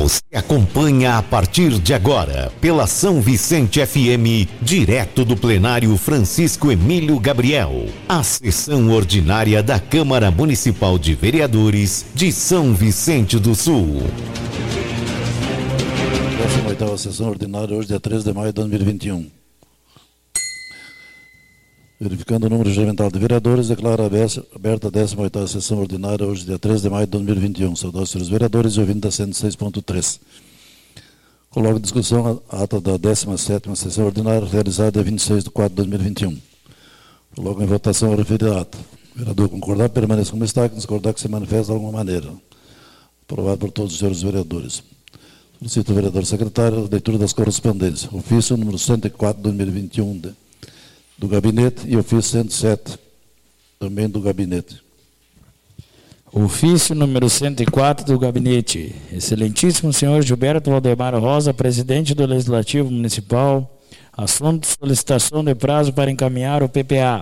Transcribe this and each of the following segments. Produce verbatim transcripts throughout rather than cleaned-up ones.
Você acompanha a partir de agora, pela São Vicente F M, direto do plenário Francisco Emílio Gabriel, a sessão ordinária da Câmara Municipal de Vereadores de São Vicente do Sul. décima oitava sessão ordinária, hoje, dia treze de maio de dois mil e vinte e um. Verificando o número regimental de vereadores, declaro aberta a décima oitava sessão ordinária, hoje, dia treze de maio de dois mil e vinte e um. Saudar os senhores vereadores e ouvindo da cento e seis ponto três. Coloco em discussão a ata da décima sétima sessão ordinária, realizada dia vinte e seis de quatro de dois mil e vinte e um. Coloco em votação a referida ata. O vereador concordar, permaneça como está, que discordar, que se manifesta de alguma maneira. Aprovado por todos os senhores vereadores. Solicito o vereador secretário a leitura das correspondências. Ofício número cento e quatro de dois mil e vinte e um de, do gabinete e ofício cento e sete também do gabinete. Ofício número cento e quatro do gabinete. Excelentíssimo senhor Gilberto Valdemar Rosa, presidente do Legislativo Municipal. Assunto: solicitação de prazo para encaminhar o P P A.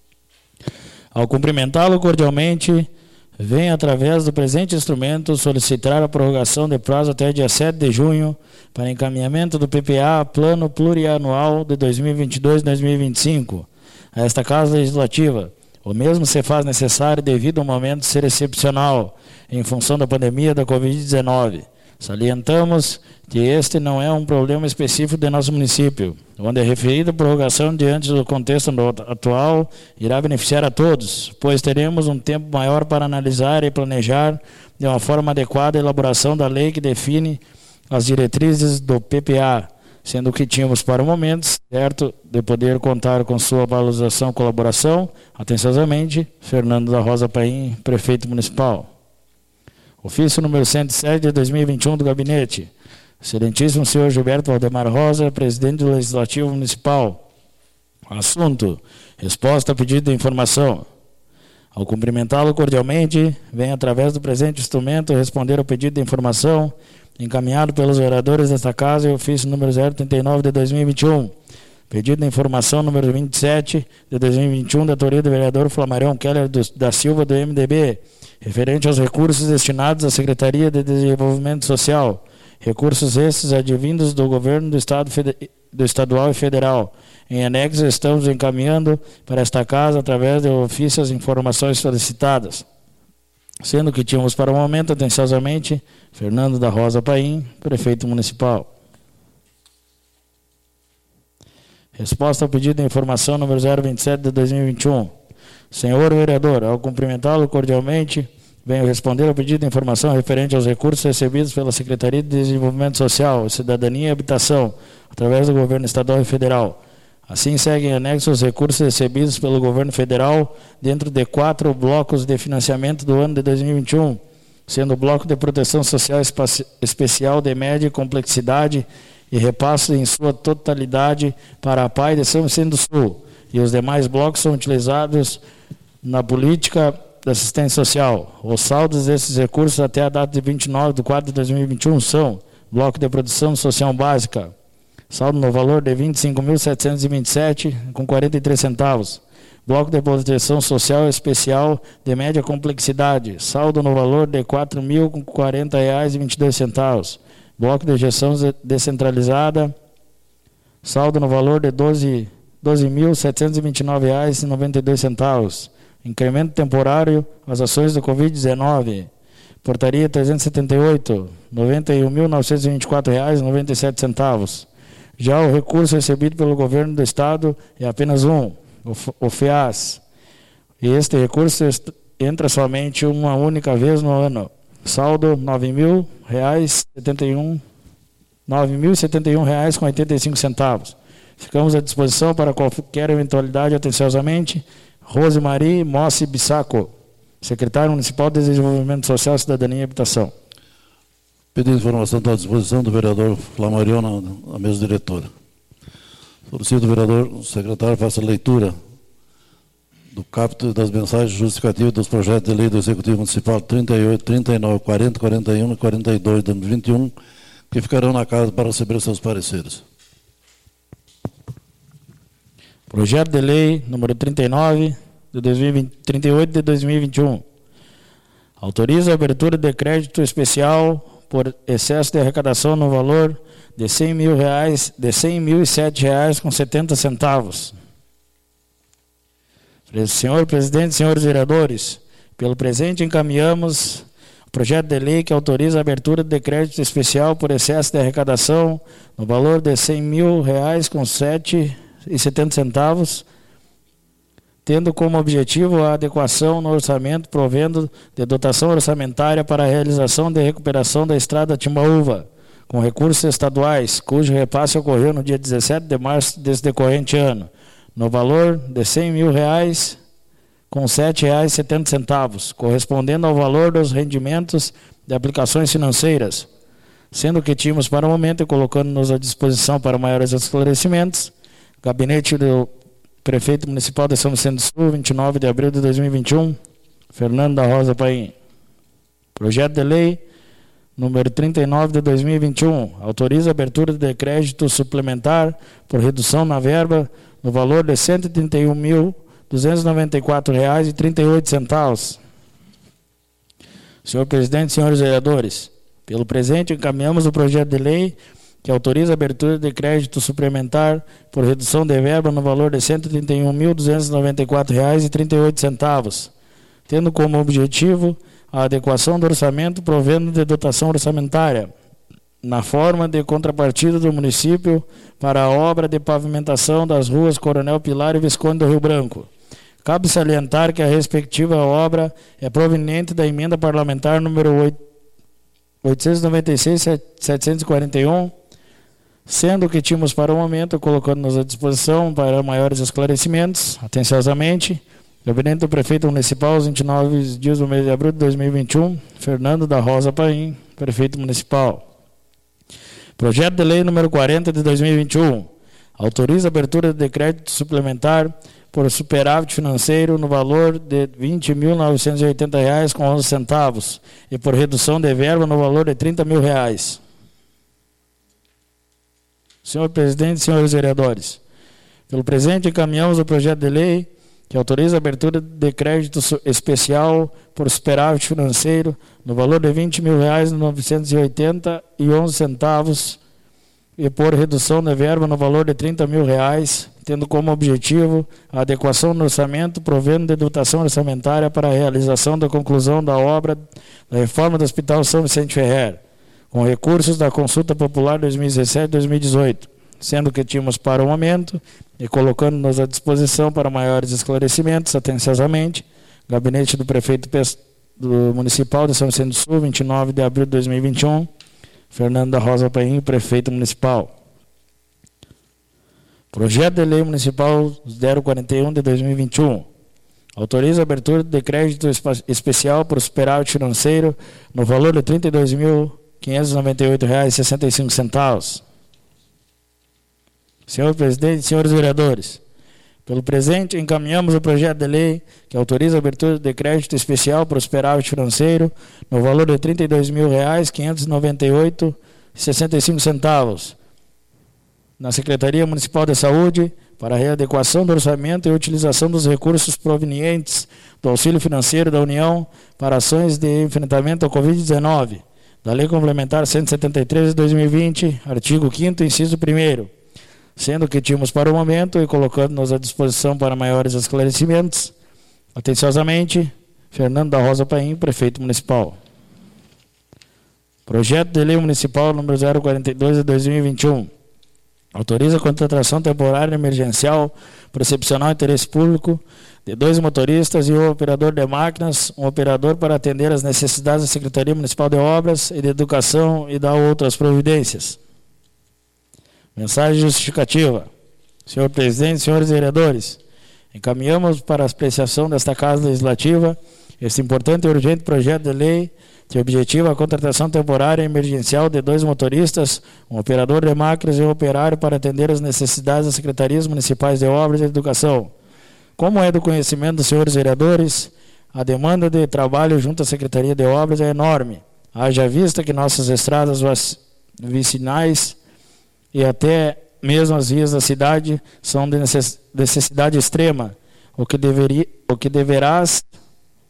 Ao cumprimentá-lo cordialmente, venho, através do presente instrumento, solicitar a prorrogação de prazo até dia sete de junho para encaminhamento do P P A, Plano Plurianual de dois mil e vinte e dois a dois mil e vinte e cinco, a esta Casa Legislativa. O mesmo se faz necessário devido ao momento ser excepcional, em função da pandemia da covid dezenove. Salientamos que este não é um problema específico de nosso município, onde a referida prorrogação, diante do contexto atual, irá beneficiar a todos, pois teremos um tempo maior para analisar e planejar de uma forma adequada a elaboração da lei que define as diretrizes do P P A, sendo que tínhamos para o momento certo de poder contar com sua valorização e colaboração. Atenciosamente, Fernando da Rosa Paim, prefeito municipal. Ofício número cento e sete de dois mil e vinte e um do gabinete. Excelentíssimo senhor Gilberto Valdemar Rosa, presidente do Legislativo Municipal. Assunto: resposta a pedido de informação. Ao cumprimentá-lo cordialmente, venho, através do presente instrumento, responder ao pedido de informação encaminhado pelos vereadores desta casa, e ofício número zero trinta e nove de dois mil e vinte e um. Pedido de informação número vinte e sete de dois mil e vinte e um, da autoria do vereador Flamarion Keller do, da Silva, do M D B, referente aos recursos destinados à Secretaria de Desenvolvimento Social. Recursos estes advindos do governo do Estado, do Estadual e Federal. Em anexo, estamos encaminhando para esta casa, através de ofício, as informações solicitadas. Sendo que tínhamos para o momento, atenciosamente, Fernando da Rosa Paim, prefeito municipal. Resposta ao pedido de informação número zero vinte e sete de dois mil e vinte e um. Senhor vereador, ao cumprimentá-lo cordialmente, venho responder ao pedido de informação referente aos recursos recebidos pela Secretaria de Desenvolvimento Social, Cidadania e Habitação, através do governo estadual e federal. Assim, seguem anexos os recursos recebidos pelo governo federal dentro de quatro blocos de financiamento do ano de dois mil e vinte e um, sendo o bloco de proteção social especial de média complexidade e repasse em sua totalidade para a P A I de São Vicente do Sul, e os demais blocos são utilizados na política da assistência social. Os saldos desses recursos até a data de vinte e nove de quatro de dois mil e vinte e um são: bloco de produção social básica, saldo no valor de vinte e cinco mil setecentos e vinte e sete reais com quarenta e três centavos. Bloco de proteção social especial de média complexidade, saldo no valor de quatro mil quarenta reais e vinte e dois centavos. Bloco de gestão descentralizada, saldo no valor de doze mil setecentos e vinte e nove reais e noventa e dois centavos. Incremento temporário às ações do covid dezenove. Portaria trezentos e setenta e oito, noventa e um mil novecentos e vinte e quatro reais e noventa e sete centavos. Já o recurso recebido pelo governo do estado é apenas um, o FEAS. E este recurso entra somente uma única vez no ano. Saldo nove mil reais setenta e um, nove mil e setenta e um reais com oitenta e cinco centavos. Ficamos à disposição para qualquer eventualidade. Atenciosamente, Rosemarie Mossi Bissaco, secretário municipal de Desenvolvimento Social, Cidadania e Habitação. Pedido de informação está à disposição do vereador Flamarion, na, na mesa diretora. Solicito o vereador o secretário faça a leitura do capítulo das mensagens justificativas dos projetos de lei do Executivo Municipal trinta e oito, trinta e nove, quarenta, quarenta e um e quarenta e dois de dois mil e vinte e um, que ficarão na casa para receber seus pareceres. Projeto de lei número trinta e nove, de dois mil e vinte, trinta e oito de dois mil e vinte e um. Autoriza a abertura de crédito especial por excesso de arrecadação no valor de cem mil reais, de cem mil e sete reais com setenta centavos. Senhor presidente, senhores vereadores, pelo presente encaminhamos o projeto de lei que autoriza a abertura de crédito especial por excesso de arrecadação no valor de cem mil reais com sete reais e setenta centavos, tendo como objetivo a adequação no orçamento, provendo de dotação orçamentária para a realização de recuperação da estrada Timbaúva, com recursos estaduais, cujo repasse ocorreu no dia dezessete de março deste decorrente ano, no valor de cem mil reais com sete reais e setenta centavos, correspondendo ao valor dos rendimentos de aplicações financeiras, sendo que tínhamos para o momento e colocando-nos à disposição para maiores esclarecimentos, gabinete do prefeito municipal de São Vicente do Sul, vinte e nove de abril de dois mil e vinte e um, Fernando da Rosa Paim. Projeto de lei número trinta e nove de dois mil e vinte e um, autoriza a abertura de crédito suplementar por redução na verba no valor de cento e trinta e um mil duzentos e noventa e quatro reais e trinta e oito centavos. Senhor presidente, senhores vereadores, pelo presente encaminhamos o projeto de lei que autoriza a abertura de crédito suplementar por redução de verba no valor de cento e trinta e um mil duzentos e noventa e quatro reais e trinta e oito centavos, tendo como objetivo a adequação do orçamento provendo de dotação orçamentária, na forma de contrapartida do município para a obra de pavimentação das ruas Coronel Pilar e Visconde do Rio Branco. Cabe salientar que a respectiva obra é proveniente da emenda parlamentar número oitocentos e noventa e seis, setecentos e quarenta e um, sendo que tínhamos para o momento, colocando-nos à disposição para maiores esclarecimentos, atenciosamente, gabinete do prefeito municipal, vinte e nove dias do mês de abril de dois mil e vinte e um, Fernando da Rosa Paim, prefeito municipal. Projeto de lei número quarenta de dois mil e vinte e um, autoriza a abertura de crédito suplementar por superávit financeiro no valor de vinte mil novecentos e oitenta reais com onze centavos e por redução de verba no valor de trinta mil reais. Senhor presidente, senhores vereadores, pelo presente encaminhamos o projeto de lei que autoriza a abertura de crédito especial por superávit financeiro no valor de vinte mil reais novecentos e oitenta e onze centavos e por redução de verba no valor de trinta mil reais, tendo como objetivo a adequação do orçamento, provendo de dotação orçamentária para a realização da conclusão da obra da reforma do Hospital São Vicente Ferrer, com recursos da Consulta Popular dois mil e dezessete a dois mil e dezoito, sendo que tínhamos para o momento e colocando-nos à disposição para maiores esclarecimentos, atenciosamente, gabinete do prefeito do municipal de São Vicente do Sul, vinte e nove de abril de dois mil e vinte e um, Fernando da Rosa Paim, prefeito municipal. Projeto de lei municipal zero quarenta e um de dois mil e vinte e um, autoriza a abertura de crédito especial por superávit financeiro no valor de trinta e dois mil quinhentos e noventa e oito reais e sessenta e cinco centavos. Senhor presidente, senhores vereadores, pelo presente encaminhamos o projeto de lei que autoriza a abertura de crédito especial por superávit financeiro no valor de trinta e dois mil reais quinhentos e noventa e oito reais e sessenta e cinco centavos na Secretaria Municipal de Saúde para a readequação do orçamento e utilização dos recursos provenientes do auxílio financeiro da União para ações de enfrentamento ao covid dezenove, da Lei Complementar cento e setenta e três de dois mil e vinte, artigo quinto, inciso primeiro, sendo que tínhamos para o momento e colocando-nos à disposição para maiores esclarecimentos, atenciosamente, Fernando da Rosa Paim, prefeito municipal. Projeto de lei municipal número zero quarenta e dois de dois mil e vinte e um, autoriza a contratação temporária emergencial por excepcional interesse público de dois motoristas e um operador de máquinas, um operador para atender às necessidades da Secretaria Municipal de Obras e de Educação e dar outras providências. Mensagem justificativa. Senhor presidente, senhores vereadores, encaminhamos para a apreciação desta Casa Legislativa este importante e urgente projeto de lei que objetiva a contratação temporária e emergencial de dois motoristas, um operador de máquinas e um operário para atender às necessidades das Secretarias Municipais de Obras e Educação. Como é do conhecimento dos senhores vereadores, a demanda de trabalho junto à Secretaria de Obras é enorme, haja vista que nossas estradas vicinais e até mesmo as vias da cidade são de necessidade extrema, o que, deveria, o que deverás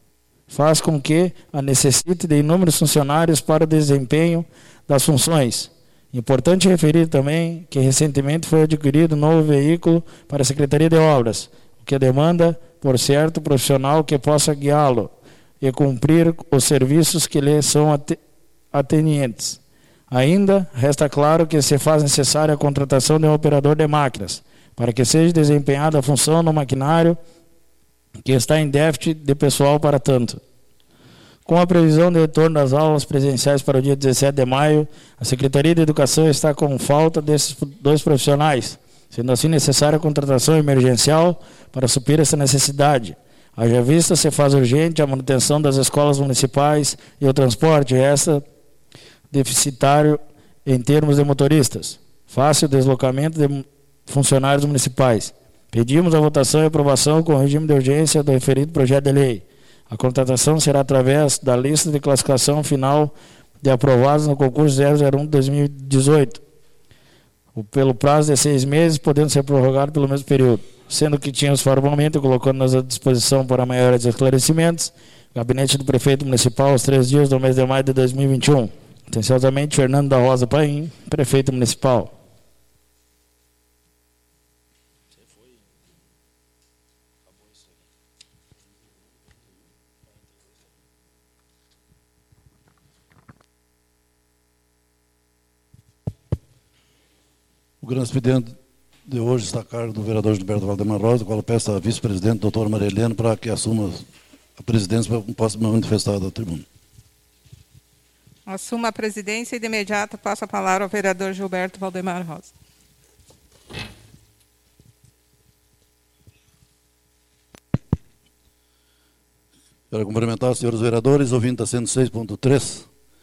faz com que a necessite de inúmeros funcionários para o desempenho das funções. Importante referir também que recentemente foi adquirido um novo veículo para a Secretaria de Obras, o que demanda, por certo, profissional que possa guiá-lo e cumprir os serviços que lhe são atenientes. Ainda resta claro que se faz necessária a contratação de um operador de máquinas, para que seja desempenhada a função no maquinário que está em déficit de pessoal para tanto. Com a previsão de retorno das aulas presenciais para o dia dezessete de maio, a Secretaria de Educação está com falta desses dois profissionais, sendo assim necessária a contratação emergencial para suprir essa necessidade. Haja vista se faz urgente a manutenção das escolas municipais e o transporte, essa deficitário em termos de motoristas. Fácil deslocamento de funcionários municipais. Pedimos a votação e aprovação com o regime de urgência do referido projeto de lei. A contratação será através da lista de classificação final de aprovados no concurso zero zero um de dois mil e dezoito, pelo prazo de seis meses, podendo ser prorrogado pelo mesmo período. Sendo que tínhamos formalmente colocando-nos à disposição para maiores esclarecimentos, gabinete do prefeito municipal, aos três dias do mês de maio de dois mil e vinte e um. Atenciosamente, Fernando da Rosa Paim, prefeito municipal. O grande expediente de hoje está a cargo do vereador Gilberto Valdemar Rosa, qual eu peço à vice-presidente, doutora Maria Helena, para que assuma a presidência para que possa me manifestar da tribuna. Assuma a presidência e de imediato passo a palavra ao vereador Gilberto Valdemar Rosa. Quero cumprimentar os senhores vereadores, ouvindo da cento e seis ponto três.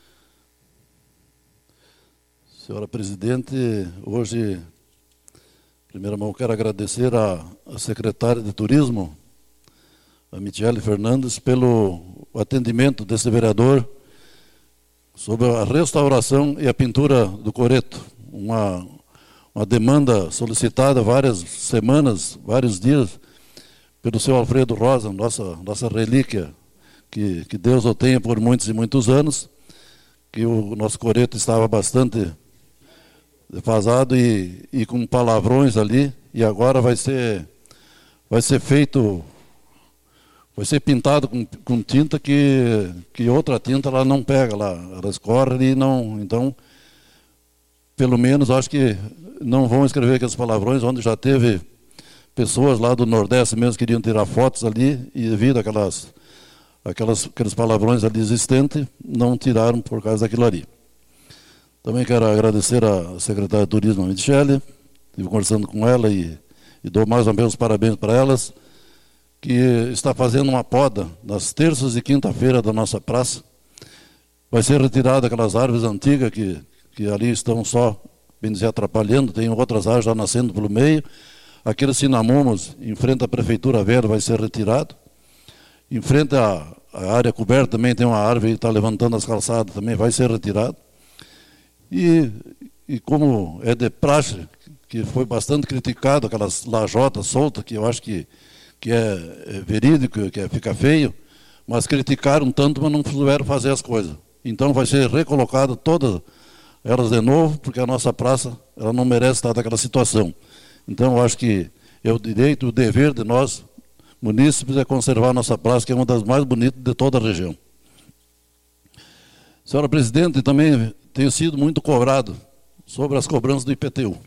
Senhora presidente, hoje, em primeira mão, quero agradecer à, à secretária de Turismo, a Michele Fernandes, pelo atendimento desse vereador sobre a restauração e a pintura do coreto. Uma, uma demanda solicitada várias semanas, vários dias, pelo seu Alfredo Rosa, nossa, nossa relíquia, que, que Deus o tenha por muitos e muitos anos, que o nosso coreto estava bastante defasado e, e com palavrões ali, e agora vai ser, vai ser feito, vai ser pintado com, com tinta que, que outra tinta ela não pega lá, ela escorre e não, então, pelo menos acho que não vão escrever aqueles palavrões, onde já teve pessoas lá do Nordeste mesmo que queriam tirar fotos ali, e devido àquelas, aquelas, aqueles palavrões ali existentes, não tiraram por causa daquilo ali. Também quero agradecer à secretária de Turismo, a Michele, estive conversando com ela e, e dou mais uma vez os parabéns para elas, que está fazendo uma poda nas terças e quinta-feira da nossa praça. Vai ser retirada aquelas árvores antigas que, que ali estão só, bem dizer, atrapalhando, tem outras árvores já nascendo pelo meio. Aqueles cinamomos em frente à Prefeitura Velha vai ser retirado. Em frente à, à área coberta também tem uma árvore que está levantando as calçadas, também vai ser retirado. E, e como é de praxe, que foi bastante criticado, aquelas lajotas soltas, que eu acho que, que é, é verídico, que é, fica feio, mas criticaram tanto, mas não souberam fazer as coisas. Então vai ser recolocado todas elas de novo, porque a nossa praça ela não merece estar naquela situação. Então eu acho que é o direito, o dever de nós, munícipes, é conservar a nossa praça, que é uma das mais bonitas de toda a região. Senhora presidente, também tenho sido muito cobrado sobre as cobranças do I P T U.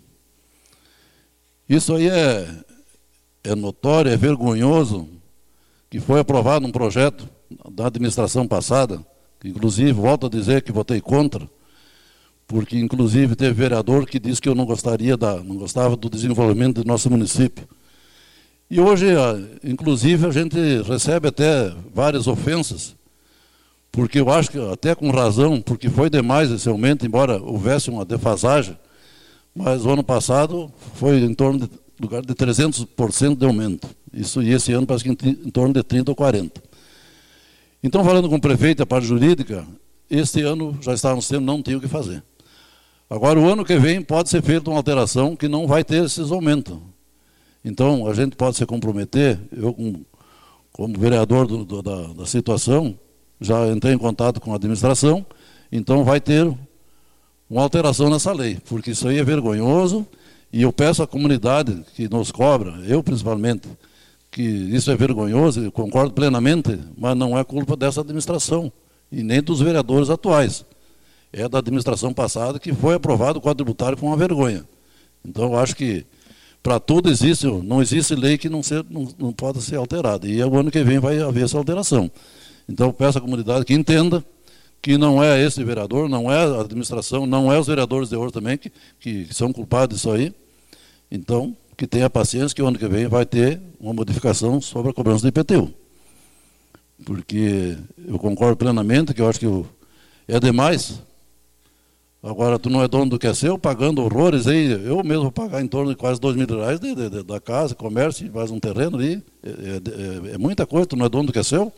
Isso aí é, é notório, é vergonhoso, que foi aprovado um projeto da administração passada, que inclusive, volto a dizer que votei contra, porque inclusive teve vereador que disse que eu não gostaria da, não gostava do desenvolvimento do nosso município. E hoje, inclusive, a gente recebe até várias ofensas, porque eu acho que até com razão, porque foi demais esse aumento, embora houvesse uma defasagem, mas o ano passado foi em torno de, lugar de trezentos por cento de aumento. Isso, e esse ano parece que em, em torno de trinta ou quarenta por cento. Então, falando com o prefeito, a parte jurídica, este ano já estávamos tendo, não tem o que fazer. Agora, o ano que vem pode ser feita uma alteração que não vai ter esses aumentos. Então, a gente pode se comprometer, eu com como vereador do, do, da, da situação, já entrei em contato com a administração, então vai ter uma alteração nessa lei, porque isso aí é vergonhoso, e eu peço à comunidade que nos cobra, eu principalmente, que isso é vergonhoso, eu concordo plenamente, mas não é culpa dessa administração, e nem dos vereadores atuais. É da administração passada que foi aprovado o Código Tributário com uma vergonha. Então, eu acho que para tudo existe, não existe lei que não, ser, não, não pode ser alterada, e o ano que vem vai haver essa alteração. Então, eu peço à comunidade que entenda que não é esse vereador, não é a administração, não é os vereadores de hoje também que, que são culpados disso aí. Então, que tenha paciência que o ano que vem vai ter uma modificação sobre a cobrança do I P T U. Porque eu concordo plenamente que eu acho que o, é demais. Agora, tu não é dono do que é seu, pagando horrores aí, eu mesmo vou pagar em torno de quase dois mil reais de, de, de, da casa, comércio, mais um terreno ali, é, é, é muita coisa, tu não é dono do que é seu.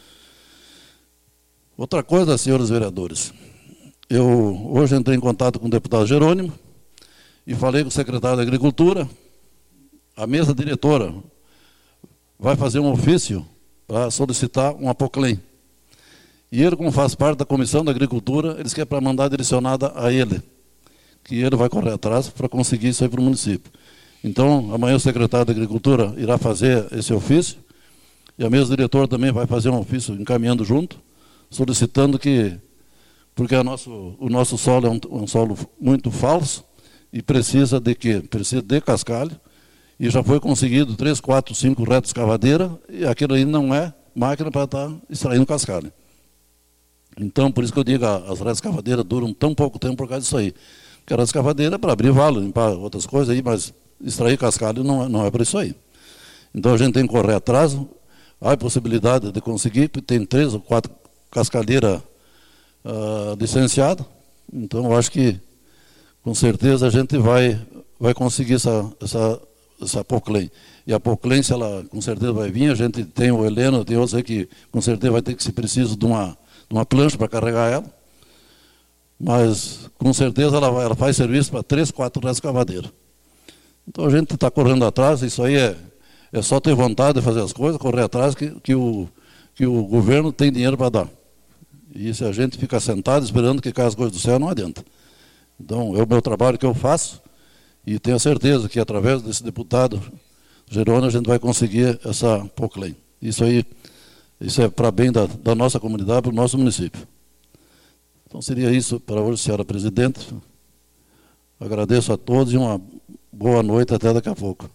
Outra coisa, senhores vereadores, eu hoje entrei em contato com o deputado Jerônimo e falei com o secretário da Agricultura, a mesa diretora vai fazer um ofício para solicitar um apoclém. E ele, como faz parte da Comissão da Agricultura, eles querem para mandar direcionada a ele, que ele vai correr atrás para conseguir isso aí para o município. Então, amanhã o secretário da Agricultura irá fazer esse ofício, e a mesa diretora também vai fazer um ofício encaminhando junto, solicitando que, porque a nosso, o nosso solo é um, um solo muito falso e precisa de quê? Precisa de cascalho, e já foi conseguido três, quatro, cinco retos escavadeira, e aquilo aí não é máquina para estar extraindo cascalho. Então, por isso que eu digo, as retas escavadeiras duram tão pouco tempo por causa disso aí. Porque a reta escavadeira é para abrir valo, limpar outras coisas aí, mas extrair cascalho não é, não é para isso aí. Então a gente tem que correr atrás, há a possibilidade de conseguir, tem três ou quatro cascalheira uh, licenciada, então eu acho que com certeza a gente vai, vai conseguir essa, essa, essa apoclém. E a apoclém, se ela com certeza vai vir, a gente tem o Heleno, tem outros aí que com certeza vai ter que ser preciso de uma, de uma plancha para carregar ela, mas com certeza ela, vai, ela faz serviço para três, quatro escavadeiras. Então a gente está correndo atrás, isso aí é, é só ter vontade de fazer as coisas, correr atrás que, que, o, que o governo tem dinheiro para dar. E se a gente fica sentado esperando que caia as coisas do céu, não adianta. Então, é o meu trabalho que eu faço e tenho certeza que através desse deputado Jerônimo a gente vai conseguir essa apoclém. Isso aí, isso é para bem da, da nossa comunidade, para o nosso município. Então seria isso para hoje, senhora presidente. Agradeço a todos e uma boa noite, até daqui a pouco.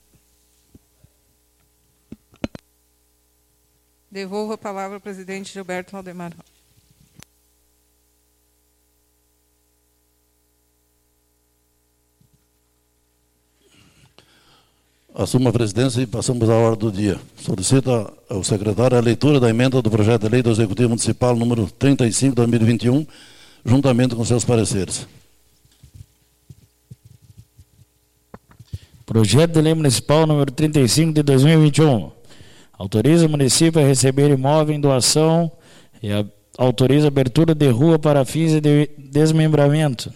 Devolvo a palavra ao presidente Gilberto Valdemar. Assumo a presidência e passamos à hora do dia. Solicito ao secretário a leitura da emenda do projeto de lei do Executivo Municipal número trinta e cinco, dois mil e vinte e um, juntamente com seus pareceres. Projeto de lei municipal número trinta e cinco de dois mil e vinte e um. Autoriza o município a receber imóvel em doação e a, autoriza a abertura de rua para fins de desmembramento.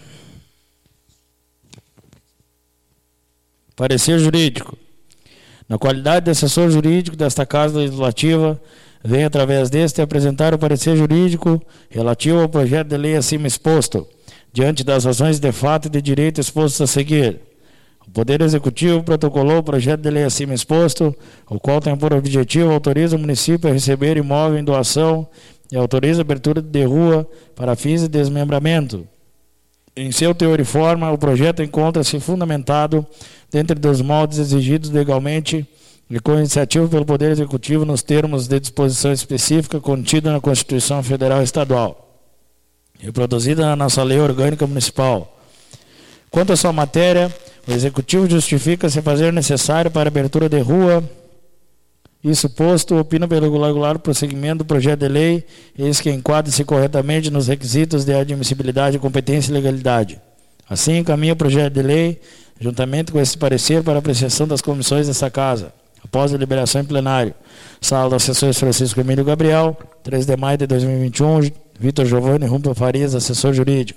Parecer jurídico. Na qualidade de assessor jurídico desta Casa Legislativa, venho através deste apresentar o parecer jurídico relativo ao projeto de lei acima exposto, diante das razões de fato e de direito expostos a seguir. O Poder Executivo protocolou o projeto de lei acima exposto, o qual tem por objetivo autoriza o município a receber imóvel em doação e autoriza a abertura de rua para fins de desmembramento. Em seu teor e forma, o projeto encontra-se fundamentado dentro dos moldes exigidos legalmente e com iniciativa pelo Poder Executivo nos termos de disposição específica contida na Constituição Federal e Estadual, reproduzida na nossa Lei Orgânica Municipal. Quanto à sua matéria, o Executivo justifica-se fazer necessário para a abertura de rua. Isso posto, opina pelo regular prosseguimento do projeto de lei, eis que enquadra-se corretamente nos requisitos de admissibilidade, competência e legalidade. Assim, encaminha o projeto de lei, juntamente com esse parecer, para apreciação das comissões desta Casa, após a deliberação em plenário. Sala dos assessores Francisco Emílio Gabriel, três de maio de dois mil e vinte e um, Vitor Giovanni Rumpa Farias, assessor jurídico.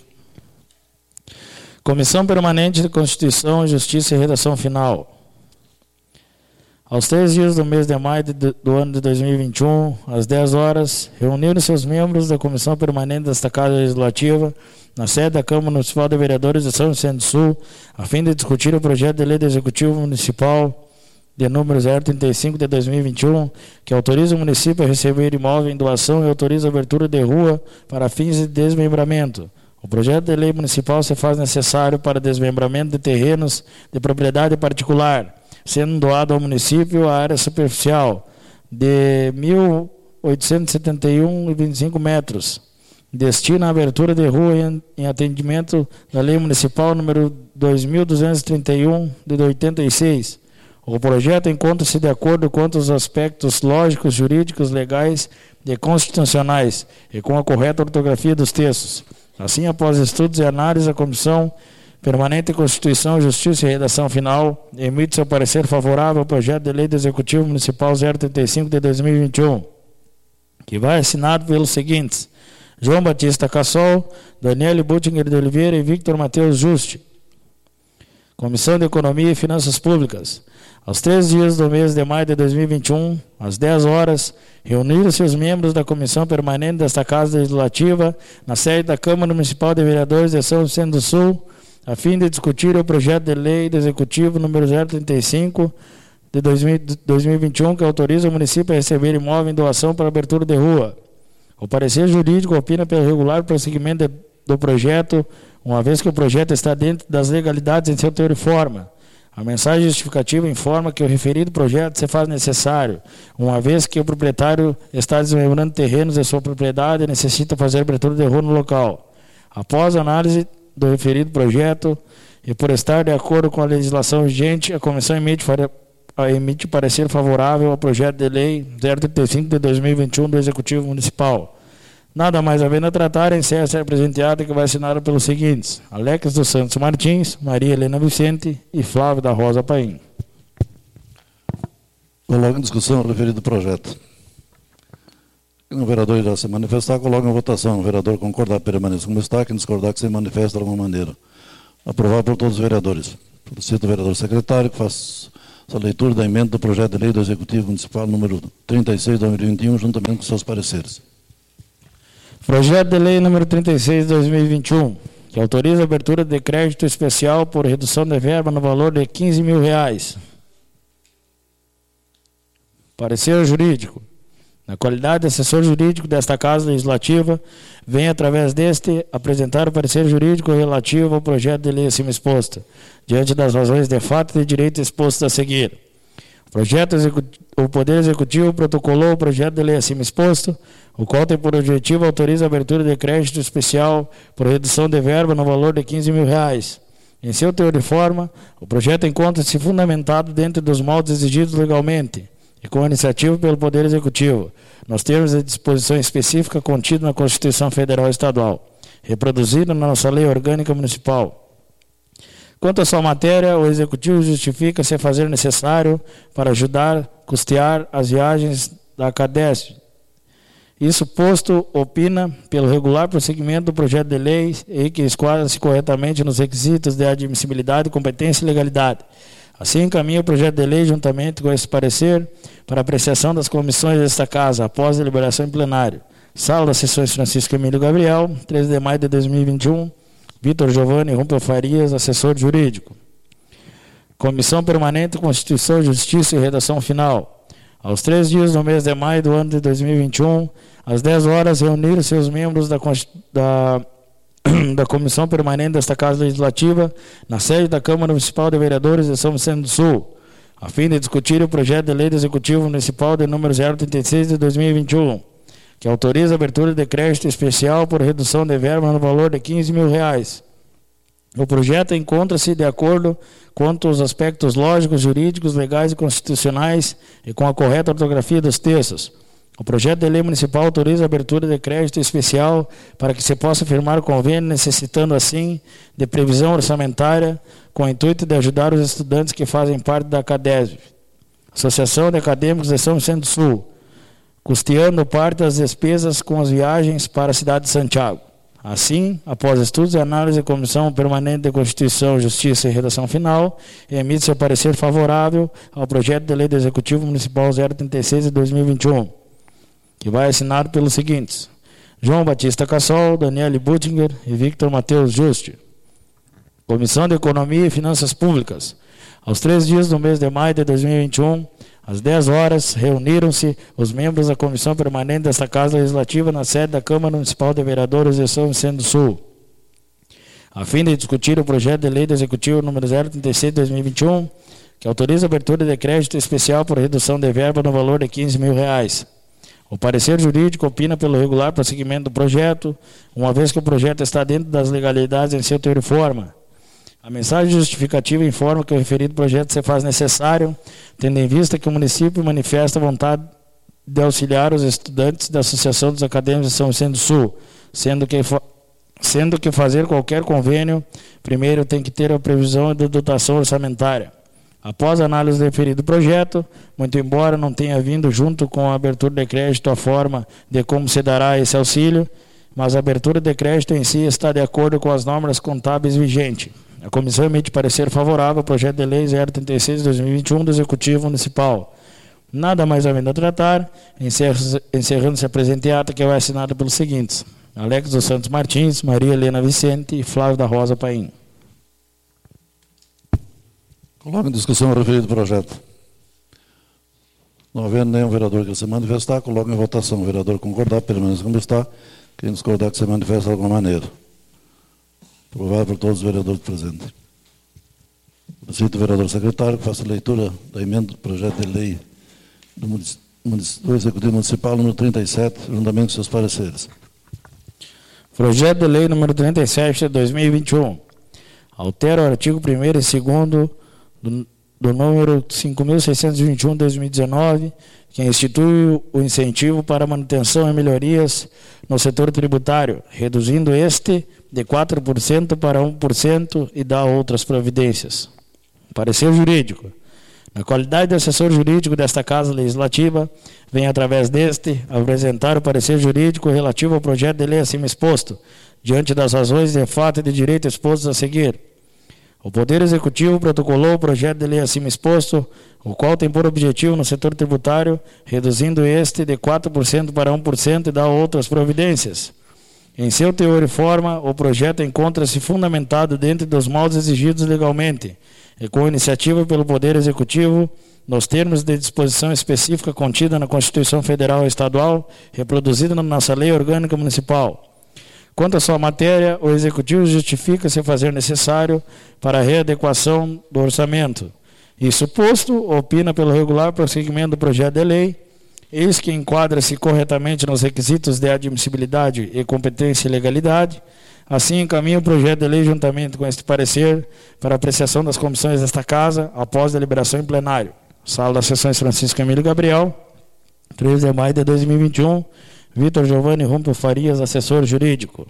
Comissão Permanente de Constituição, Justiça e Redação Final. Aos três dias do mês de maio de, do ano de dois mil e vinte e um, às dez horas, reuniram seus membros da Comissão Permanente desta Casa Legislativa na sede da Câmara Municipal de Vereadores de São Vicente do Sul, a fim de discutir o projeto de lei do Executivo Municipal de número zero trinta e cinco de dois mil e vinte e um, que autoriza o município a receber imóvel em doação e autoriza a abertura de rua para fins de desmembramento. O projeto de lei municipal se faz necessário para desmembramento de terrenos de propriedade particular, sendo doado ao município a área superficial de mil oitocentos e setenta e um vírgula vinte e cinco metros. Destina a abertura de rua em, em atendimento da Lei Municipal número dois mil duzentos e trinta e um de oitenta e seis. O projeto encontra-se de acordo com os aspectos lógicos, jurídicos, legais e constitucionais e com a correta ortografia dos textos. Assim, após estudos e análise, a Comissão Permanente de Constituição, Justiça e Redação Final emite seu parecer favorável ao projeto de lei do Executivo Municipal zero trinta e cinco de dois mil e vinte e um, que vai assinado pelos seguintes: João Batista Cassol, Daniele Buttinger de Oliveira e Victor Matheus Juste. Comissão de Economia e Finanças Públicas. Aos três dias do mês de maio de dois mil e vinte e um, às dez horas, reuniram-se os membros da Comissão Permanente desta Casa Legislativa na sede da Câmara Municipal de Vereadores de São Vicente do Sul, a fim de discutir o projeto de lei do Executivo número zero trinta e cinco de dois mil e vinte e um, que autoriza o município a receber imóvel em doação para abertura de rua. O parecer jurídico opina pelo regular prosseguimento de, do projeto, uma vez que o projeto está dentro das legalidades em seu teor e forma. A mensagem justificativa informa que o referido projeto se faz necessário, uma vez que o proprietário está desmembrando terrenos de sua propriedade e necessita fazer abertura de rua no local. Após a análise do referido projeto e por estar de acordo com a legislação vigente, a Comissão emite, emite parecer favorável ao projeto de lei zero trinta e cinco de dois mil e vinte e um do Executivo Municipal. Nada mais havendo a tratar, encerra essa representada que vai assinar pelos seguintes: Alex dos Santos Martins, Maria Helena Vicente e Flávio da Rosa Paim. Coloco em discussão o referido projeto. O vereador irá se manifestar, coloca em votação. O vereador concordar, permaneça como está. Quem discordar, que se manifesta de alguma maneira. Aprovado por todos os vereadores. Solicito o vereador secretário que faça a leitura da emenda do projeto de lei do Executivo Municipal número trinta e seis de dois mil e vinte e um, juntamente com seus pareceres. Projeto de lei número trinta e seis de dois mil e vinte e um, que autoriza a abertura de crédito especial por redução de verba no valor de quinze mil reais. Parecer jurídico. Na qualidade de assessor jurídico desta Casa Legislativa, vem através deste apresentar o parecer jurídico relativo ao projeto de lei acima exposto, diante das razões de fato e de direito expostas a seguir. O, projeto o Poder Executivo protocolou o projeto de lei acima exposto, o qual tem por objetivo autoriza a abertura de crédito especial por redução de verba no valor de quinze mil reais. Em seu teor e forma, o projeto encontra-se fundamentado dentro dos moldes exigidos legalmente e com iniciativa pelo Poder Executivo, nos termos de disposição específica contida na Constituição Federal e Estadual, reproduzida na nossa Lei Orgânica Municipal. Quanto à sua matéria, o Executivo justifica-se a fazer necessário para ajudar a custear as viagens da CADESP. Isso posto, opina pelo regular prosseguimento do projeto de lei e que esquadra-se corretamente nos requisitos de admissibilidade, competência e legalidade. Assim, encaminha o projeto de lei juntamente com esse parecer para apreciação das comissões desta Casa, após a deliberação em plenário. Sala das Sessões Francisco Emílio Gabriel, treze de maio de dois mil e vinte e um, Vitor Giovanni Rumpel Farias, assessor jurídico. Comissão Permanente, Constituição, Justiça e Redação Final. Aos três dias do mês de maio do ano de dois mil e vinte e um, às dez horas, reuniram-se os membros da, da, da Comissão Permanente desta Casa Legislativa na sede da Câmara Municipal de Vereadores de São Vicente do Sul, a fim de discutir o projeto de lei do Executivo Municipal de número zero trinta e seis de dois mil e vinte e um, que autoriza a abertura de crédito especial por redução de verba no valor de quinze mil reais. O projeto encontra-se de acordo quanto aos aspectos lógicos, jurídicos, legais e constitucionais e com a correta ortografia dos textos. O projeto de lei municipal autoriza a abertura de crédito especial para que se possa firmar convênio, necessitando assim de previsão orçamentária com o intuito de ajudar os estudantes que fazem parte da CADESP, Associação de Acadêmicos de São Vicente do Sul, custeando parte das despesas com as viagens para a cidade de Santiago. Assim, após estudos e análise, a Comissão Permanente de Constituição, Justiça e Redação Final emite seu parecer favorável ao projeto de lei do Executivo Municipal zero trinta e seis de dois mil e vinte e um, que vai assinado pelos seguintes: João Batista Cassol, Daniele Buttinger e Victor Matheus Juste. Comissão de Economia e Finanças Públicas. Aos três dias do mês de maio de dois mil e vinte e um, às dez horas, reuniram-se os membros da Comissão Permanente desta Casa Legislativa na sede da Câmara Municipal de Vereadores de São Vicente do Sul, a fim de discutir o projeto de lei do Executivo número zero trinta e seis de dois mil e vinte e um, que autoriza a abertura de crédito especial por redução de verba no valor de quinze mil reais. O parecer jurídico opina pelo regular prosseguimento do projeto, uma vez que o projeto está dentro das legalidades em seu teor e forma. A mensagem justificativa informa que o referido projeto se faz necessário, tendo em vista que o município manifesta a vontade de auxiliar os estudantes da Associação dos Acadêmicos de São Vicente do Sul, sendo que, sendo que fazer qualquer convênio, primeiro tem que ter a previsão de dotação orçamentária. Após a análise do referido projeto, muito embora não tenha vindo junto com a abertura de crédito a forma de como se dará esse auxílio, mas a abertura de crédito em si está de acordo com as normas contábeis vigentes. A comissão emite parecer favorável ao projeto de lei zero trinta e seis de dois mil e vinte e um do Executivo Municipal. Nada mais havendo a tratar, encerrando-se a presente ata, que vai assinada pelos seguintes: Alex dos Santos Martins, Maria Helena Vicente e Flávio da Rosa Paim. Coloco em discussão o referido projeto. Não havendo nenhum vereador que se manifestar, coloco em votação. O vereador concordar, permanece como está. Quem discordar, que se manifesta de alguma maneira. Aprovado por todos os vereadores presentes. Solicito o vereador secretário que faça a leitura da emenda do projeto de lei do, munic... do Executivo Municipal número trinta e sete, juntamente com seus pareceres. Projeto de lei número trinta e sete de dois mil e vinte e um. Altera o artigo primeiro e segundo do, do número cinco mil seiscentos e vinte e um de dois mil e dezenove, que institui o incentivo para manutenção e melhorias no setor tributário, reduzindo este de quatro por cento para um por cento e dá outras providências. Parecer jurídico. Na qualidade de assessor jurídico desta Casa Legislativa, venho através deste apresentar o parecer jurídico relativo ao projeto de lei acima exposto, diante das razões de fato e de direito expostos a seguir. O Poder Executivo protocolou o projeto de lei acima exposto, o qual tem por objetivo no setor tributário, reduzindo este de quatro por cento para um por cento e dá outras providências. Em seu teor e forma, o projeto encontra-se fundamentado dentro dos moldes exigidos legalmente e com iniciativa pelo Poder Executivo, nos termos de disposição específica contida na Constituição Federal e Estadual, reproduzida na nossa Lei Orgânica Municipal. Quanto à sua matéria, o Executivo justifica-se fazer necessário para a readequação do orçamento. Isso posto, opina pelo regular prosseguimento do projeto de lei, eis que enquadra-se corretamente nos requisitos de admissibilidade e competência e legalidade. Assim, encaminha o projeto de lei juntamente com este parecer para apreciação das comissões desta Casa após deliberação em plenário. Sala das Sessões Francisco Emílio Gabriel, três de maio de dois mil e vinte e um, Vitor Giovanni Rumpel Farias, assessor jurídico.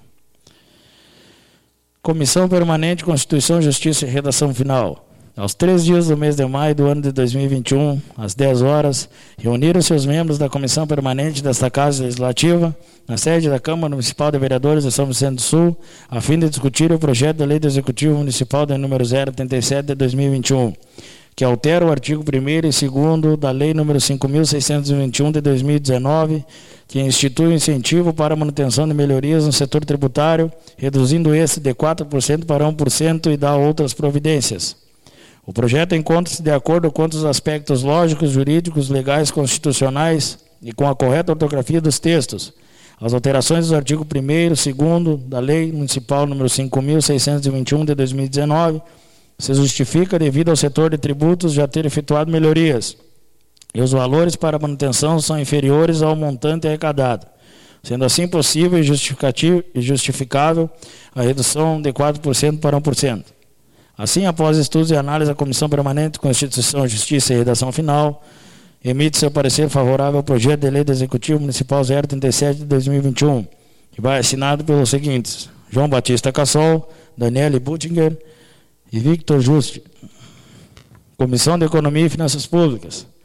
Comissão Permanente, Constituição, Justiça e Redação Final. Aos três dias do mês de maio do ano de dois mil e vinte e um, às dez horas, reuniram-se os membros da Comissão Permanente desta Casa Legislativa, na sede da Câmara Municipal de Vereadores de São Vicente do Sul, a fim de discutir o projeto de lei do Executivo Municipal de número zero oitenta e sete de dois mil e vinte e um, que altera o artigo primeiro e segundo da Lei número cinco mil seiscentos e vinte e um de dois mil e dezenove, que institui o incentivo para a manutenção de melhorias no setor tributário, reduzindo este de quatro por cento para um por cento e dá outras providências. O projeto encontra-se de acordo com os aspectos lógicos, jurídicos, legais, constitucionais e com a correta ortografia dos textos. As alterações do artigo primeiro e segundo da Lei Municipal número cinco mil seiscentos e vinte e um de dois mil e dezenove se justifica devido ao setor de tributos já ter efetuado melhorias, e os valores para manutenção são inferiores ao montante arrecadado, sendo assim possível e justificável a redução de quatro por cento para um por cento. Assim, após estudos e análise, a Comissão Permanente, Constituição, Justiça e Redação Final emite seu parecer favorável ao projeto de lei do Executivo Municipal zero trinta e sete de dois mil e vinte e um, que vai assinado pelos seguintes: João Batista Cassol, Daniele Buttinger e Victor Juste. Comissão de Economia e Finanças Públicas.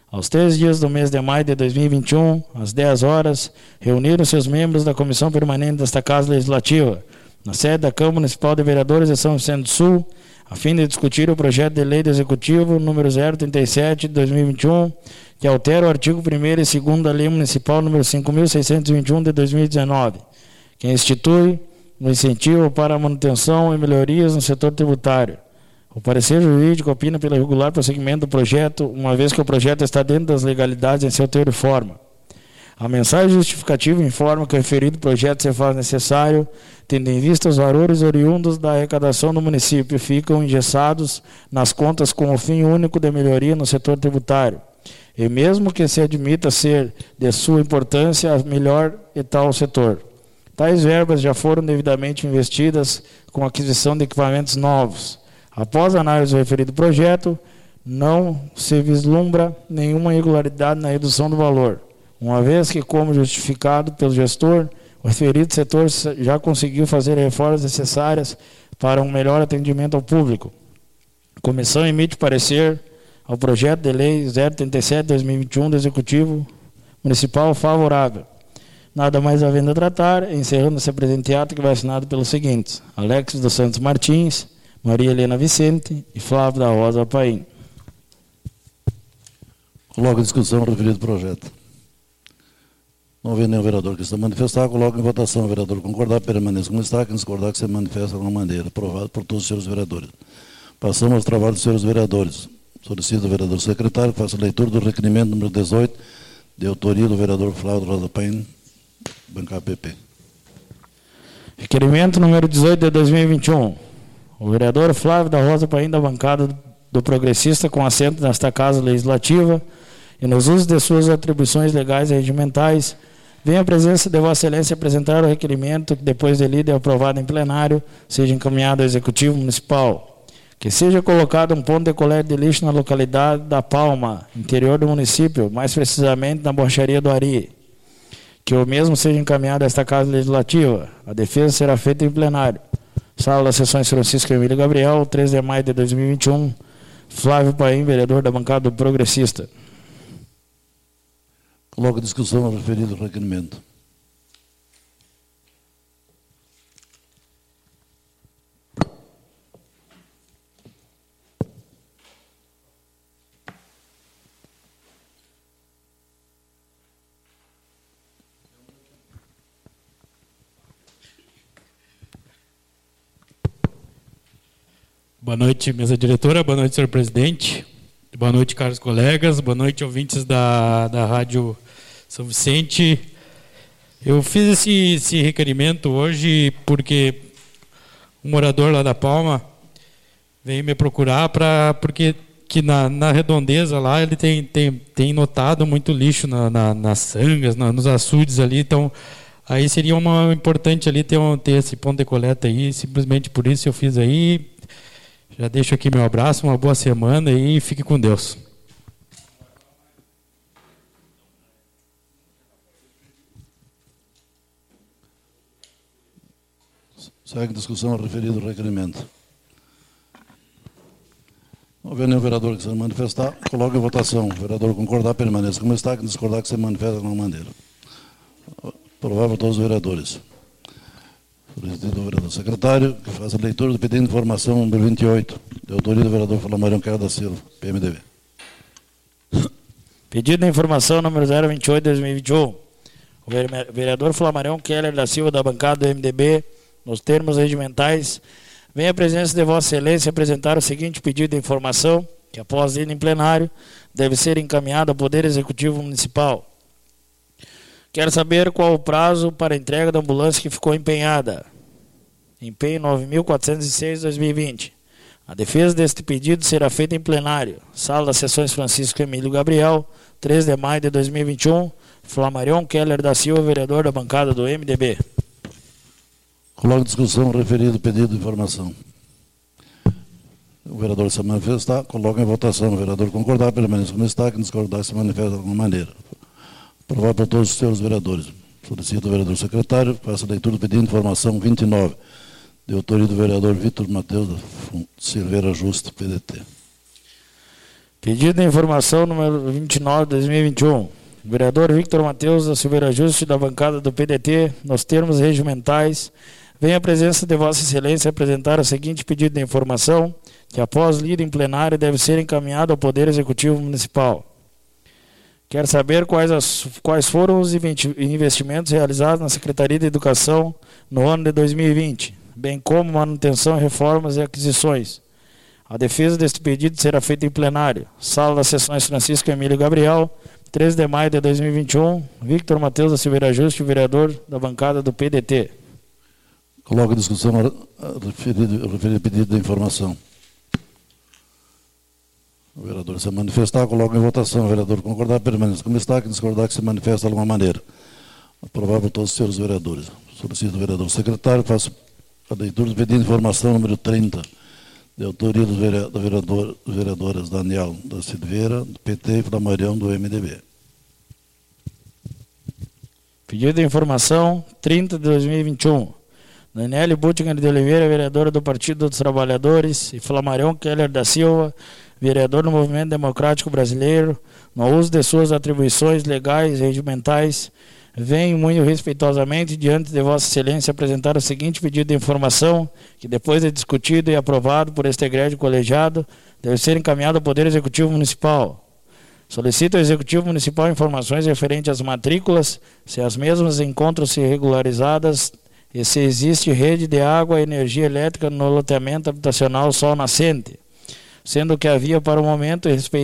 Aos três dias do mês de maio de dois mil e vinte e um, às dez horas, reuniram-se os membros da Comissão Permanente desta Casa Legislativa, na sede da Câmara Municipal de Vereadores de São Vicente do Sul, a fim de discutir o projeto de lei do Executivo número zero trinta e sete de dois mil e vinte e um, que altera o artigo primeiro e segundo da Lei Municipal número cinco mil seiscentos e vinte e um de dois mil e dezenove, que institui o incentivo para a manutenção e melhorias no setor tributário. O parecer jurídico opina pelo regular prosseguimento do projeto, uma vez que o projeto está dentro das legalidades em seu teor e forma. A mensagem justificativa informa que o referido projeto se faz necessário, tendo em vista os valores oriundos da arrecadação do município ficam engessados nas contas com o fim único de melhoria no setor tributário. E mesmo que se admita ser de sua importância, melhor e tal setor. Tais verbas já foram devidamente investidas com a aquisição de equipamentos novos. Após a análise do referido projeto, não se vislumbra nenhuma irregularidade na redução do valor, uma vez que, como justificado pelo gestor, o referido setor já conseguiu fazer reformas necessárias para um melhor atendimento ao público. A comissão emite parecer ao projeto de lei zero trinta e sete de dois mil e vinte e um do Executivo Municipal favorável. Nada mais havendo a tratar, encerrando esse presente ato que vai assinado pelos seguintes: Alex dos Santos Martins, Maria Helena Vicente e Flávio da Rosa Paim. Coloco em discussão o referido projeto. Não havendo nenhum vereador que se manifestar, coloco em votação. O vereador concordar, permaneça como está. Quem discordar, que se manifesta de alguma maneira. Aprovado por todos os senhores vereadores. Passamos aos trabalhos dos senhores vereadores. Solicito ao vereador secretário que faça a leitura do requerimento número dezoito, de autoria do vereador Flávio Rosa Paim, bancada P P. Requerimento número dezoito de dois mil e vinte e um. O vereador Flávio da Rosa Paim, da bancada do Progressista, com assento nesta Casa Legislativa e nos usos de suas atribuições legais e regimentais, vem à presença de Vossa Excelência apresentar o requerimento que, depois de lido e aprovado em plenário, seja encaminhado ao Executivo Municipal. Que seja colocado um ponto de coleta de lixo na localidade da Palma, interior do município, mais precisamente na Borracharia do Ari. Que o mesmo seja encaminhado a esta Casa Legislativa. A defesa será feita em plenário. Sala das Sessões Francisco Emílio Gabriel, três de maio de dois mil e vinte e um. Flávio Paim, vereador da bancada do Progressista. Coloco em discussão o referido requerimento. Boa noite, mesa diretora. Boa noite, senhor presidente. Boa noite, caros colegas. Boa noite, ouvintes da, da Rádio São Vicente. Eu fiz esse, esse requerimento hoje porque um morador lá da Palma veio me procurar para porque que na, na redondeza lá ele tem, tem, tem notado muito lixo na, na, nas sangas, na, nos açudes ali. Então, aí seria uma importante ali ter, um, ter esse ponto de coleta aí. Simplesmente por isso eu fiz aí. Já deixo aqui meu abraço, uma boa semana e fique com Deus. Segue a discussão a referido ao requerimento. Não havendo nenhum vereador que se manifestar, coloque em votação. O vereador concordar, permaneça como está. Quem discordar, que se manifesta de alguma maneira. Aprovável a todos os vereadores. Solicito ao vereador secretário que faça a leitura do pedido de informação número vinte e oito, de autoria do vereador Flamarião Quero da Silva, P M D B. Pedido de informação número zero vinte e oito de dois mil e vinte e um. O vereador Flamarião Keller da Silva, da bancada do M D B, nos termos regimentais, vem à presença de Vossa Excelência apresentar o seguinte pedido de informação, que após ir em plenário, deve ser encaminhado ao Poder Executivo Municipal. Quero saber qual o prazo para a entrega da ambulância que ficou empenhada. Empenho nove mil quatrocentos e seis de dois mil e vinte. A defesa deste pedido será feita em plenário. Sala das Sessões Francisco Emílio Gabriel, três de maio de dois mil e vinte e um. Flamarião Keller da Silva, vereador da bancada do M D B. Coloco em discussão o referido pedido de informação. O vereador se manifestar, coloca em votação. O vereador concordar, permaneça como está. Quem discordar, se manifesta de alguma maneira. Aprovado por todos os senhores vereadores. Solicito ao vereador secretário que faça a leitura do pedido de informação vinte e nove, de autoria do vereador Vitor Mateus da Silveira Justo, P D T. Pedido de informação número vinte e nove de dois mil e vinte e um. Vereador Victor Matheus da Silveira Juste, da bancada do P D T, nos termos regimentais, vem a presença de Vossa Excelência apresentar o seguinte pedido de informação, que após lido em plenário deve ser encaminhado ao Poder Executivo Municipal. Quer saber quais, as, quais foram os investimentos realizados na Secretaria de Educação no ano de dois mil e vinte, bem como manutenção, reformas e aquisições. A defesa deste pedido será feita em plenário. Sala das Sessões Francisco Emílio Gabriel, três de maio de dois mil e vinte e um, Victor Matheus da Silveira Juste, vereador da bancada do P D T. Coloco em discussão o referido, referido pedido de informação. O vereador se manifestar, coloca em votação. O vereador concordar, permanece como está, que discordar, que se manifesta de alguma maneira. Aprovável por todos os senhores vereadores. Solicito o vereador secretário, faço a leitura do pedido de informação número trinta, de autoria dos vereador, vereadores Daniel da Silveira, do P T, e Flamarião, do M D B. Pedido de informação trinta de dois mil e vinte e um. Daniele Buttinger de Oliveira, vereadora do Partido dos Trabalhadores, e Flamarião Keller da Silva, vereador do Movimento Democrático Brasileiro, no uso de suas atribuições legais e regimentais, venho muito respeitosamente diante de Vossa Excelência apresentar o seguinte pedido de informação, que depois de discutido e aprovado por este egrégio colegiado, deve ser encaminhado ao Poder Executivo Municipal. Solicito ao Executivo Municipal informações referentes às matrículas, se as mesmas encontram-se regularizadas e se existe rede de água e energia elétrica no loteamento habitacional Sol Nascente, sendo que havia para o momento,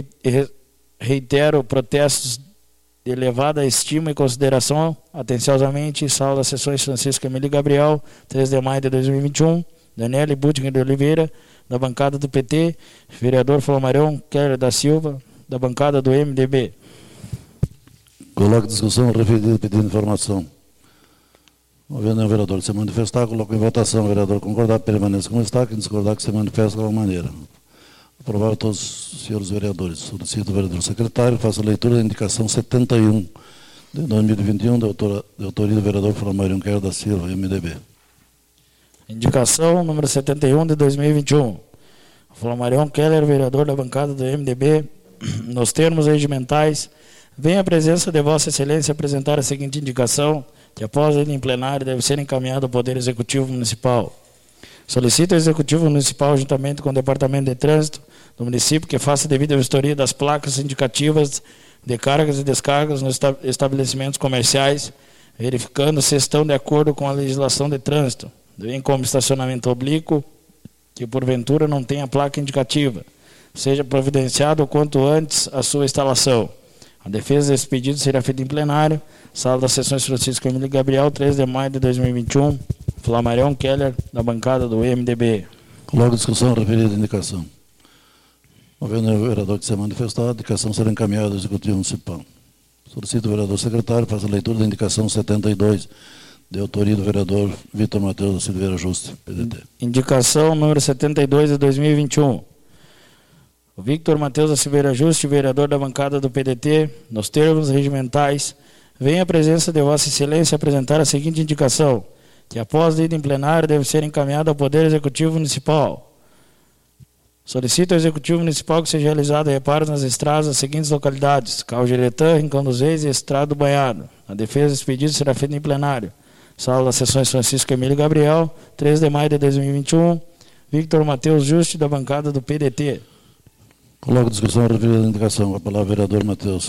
reitero, protestos de elevada estima e consideração, atenciosamente, Sala das Sessões Francisco Emílio Gabriel, três de maio de dois mil e vinte e um, Daniele Buttinger de Oliveira, da bancada do P T, vereador Flamarião Keller da Silva, da bancada do M D B. Coloco em discussão o referido pedido de informação. Havendo o vereador se manifestar, coloco em votação. O vereador concordar, permanece como está, quem discordar, que se manifesta de alguma maneira. Aprovar todos os senhores vereadores. Solicito o vereador secretário, faça a leitura da indicação setenta e um de dois mil e vinte e um, de, autora, de autoria do vereador Flamarião Keller da Silva, M D B. Indicação número setenta e um de dois mil e vinte e um. Flamarião Keller, vereador da bancada do M D B, nos termos regimentais, vem a presença de Vossa Excelência apresentar a seguinte indicação, que após ele em plenário deve ser encaminhado ao Poder Executivo Municipal. Solicito ao Executivo Municipal, juntamente com o Departamento de Trânsito do município, que faça devida vistoria das placas indicativas de cargas e descargas nos estabelecimentos comerciais, verificando se estão de acordo com a legislação de trânsito, bem como estacionamento oblíquo, que porventura não tenha placa indicativa, seja providenciado o quanto antes a sua instalação. A defesa desse pedido será feita em plenário, Sala das Sessões Francisco Emílio Gabriel, três de maio de dois mil e vinte e um, Flamarião Keller, da bancada do M D B. Coloco em discussão a referida indicação. Havendo o vereador que se manifestar, a indicação será encaminhada ao Executivo Municipal. Solicito o vereador secretário, faça a leitura da indicação setenta e dois, de autoria do vereador Victor Matheus da Silveira Juste, P D T. Indicação número setenta e dois de dois mil e vinte e um. O Victor Matheus da Silveira Juste, vereador da bancada do P D T, nos termos regimentais, vem a presença de Vossa Excelência apresentar a seguinte indicação, que após lida em plenário deve ser encaminhada ao Poder Executivo Municipal. Solicito ao Executivo Municipal que seja realizado reparos nas estradas das seguintes localidades: Calgeretã, Rincão dos Reis e Estrada do Banhado. A defesa desse pedido será feita em plenário. Sala das Sessões Francisco Emílio Gabriel, três de maio de dois mil e vinte e um, Victor Matheus Juste, da bancada do P D T. Coloco em discussão a referida da indicação. A palavra vereador Matheus.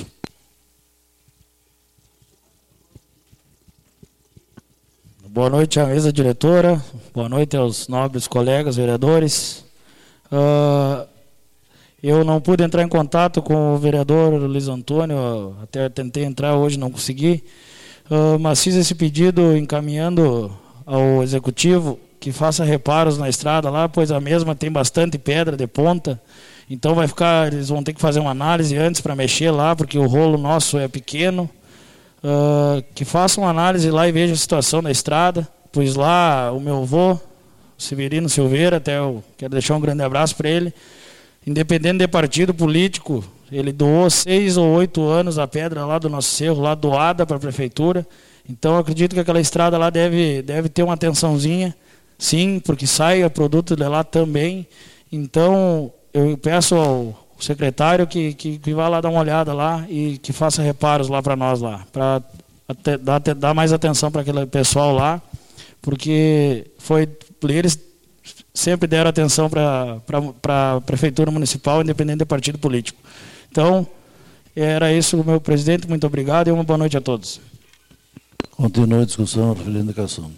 Boa noite à mesa diretora, boa noite aos nobres colegas vereadores. Uh, eu não pude entrar em contato com o vereador Luiz Antônio, até tentei entrar hoje, não consegui, uh, mas fiz esse pedido encaminhando ao executivo que faça reparos na estrada lá, pois a mesma tem bastante pedra de ponta, então vai ficar, eles vão ter que fazer uma análise antes para mexer lá, porque o rolo nosso é pequeno. Uh, que faça uma análise lá e veja a situação da estrada, pois lá o meu avô, Severino Silveira, até eu quero deixar um grande abraço para ele, independente de partido político, ele doou seis ou oito anos a pedra lá do nosso cerro, lá doada para a prefeitura, então eu acredito que aquela estrada lá deve, deve ter uma atençãozinha, sim, porque sai o produto de lá também, então eu peço ao, o secretário que, que, que vá lá dar uma olhada lá e que faça reparos lá para nós lá, para dar, dar mais atenção para aquele pessoal lá, porque foi, eles sempre deram atenção para a Prefeitura Municipal, independente do partido político. Então, era isso, meu presidente, muito obrigado e uma boa noite a todos. Continua a discussão, referindo a indicação.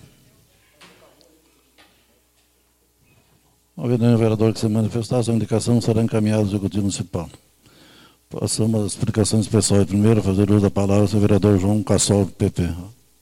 Havendo nenhum vereador que se manifestar, sua indicação será encaminhada ao Executivo Municipal. Passamos às explicações pessoais. Primeiro, a fazer uso da palavra, o seu vereador João Cassol, P P.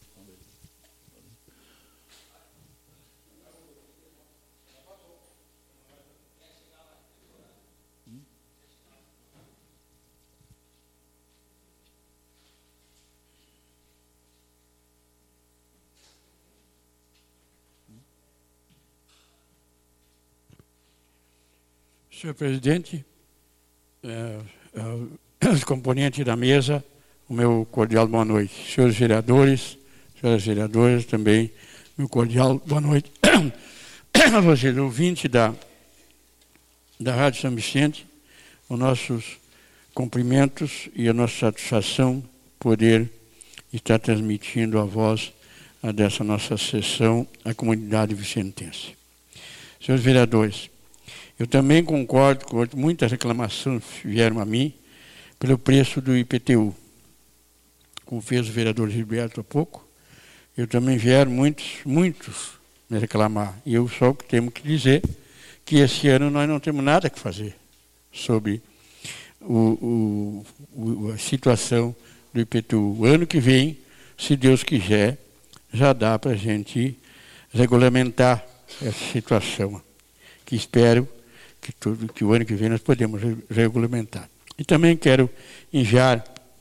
Senhor presidente, é, é, os componentes da mesa, o meu cordial boa noite. Senhores vereadores, senhoras vereadoras, também meu cordial boa noite. A vocês, ouvintes da, da Rádio São Vicente, os nossos cumprimentos e a nossa satisfação poder estar transmitindo a voz a dessa nossa sessão à comunidade vicentense. Senhores vereadores, eu também concordo com muitas reclamações que vieram a mim pelo preço do I P T U. Como fez o vereador Gilberto há pouco, eu também vieram muitos, muitos me reclamar. E eu só temos que dizer que esse ano nós não temos nada que fazer sobre o, o, a situação do I P T U. O ano que vem, se Deus quiser, já dá para a gente regulamentar essa situação, que espero que, tudo, que o ano que vem nós podemos regulamentar. E também quero enviar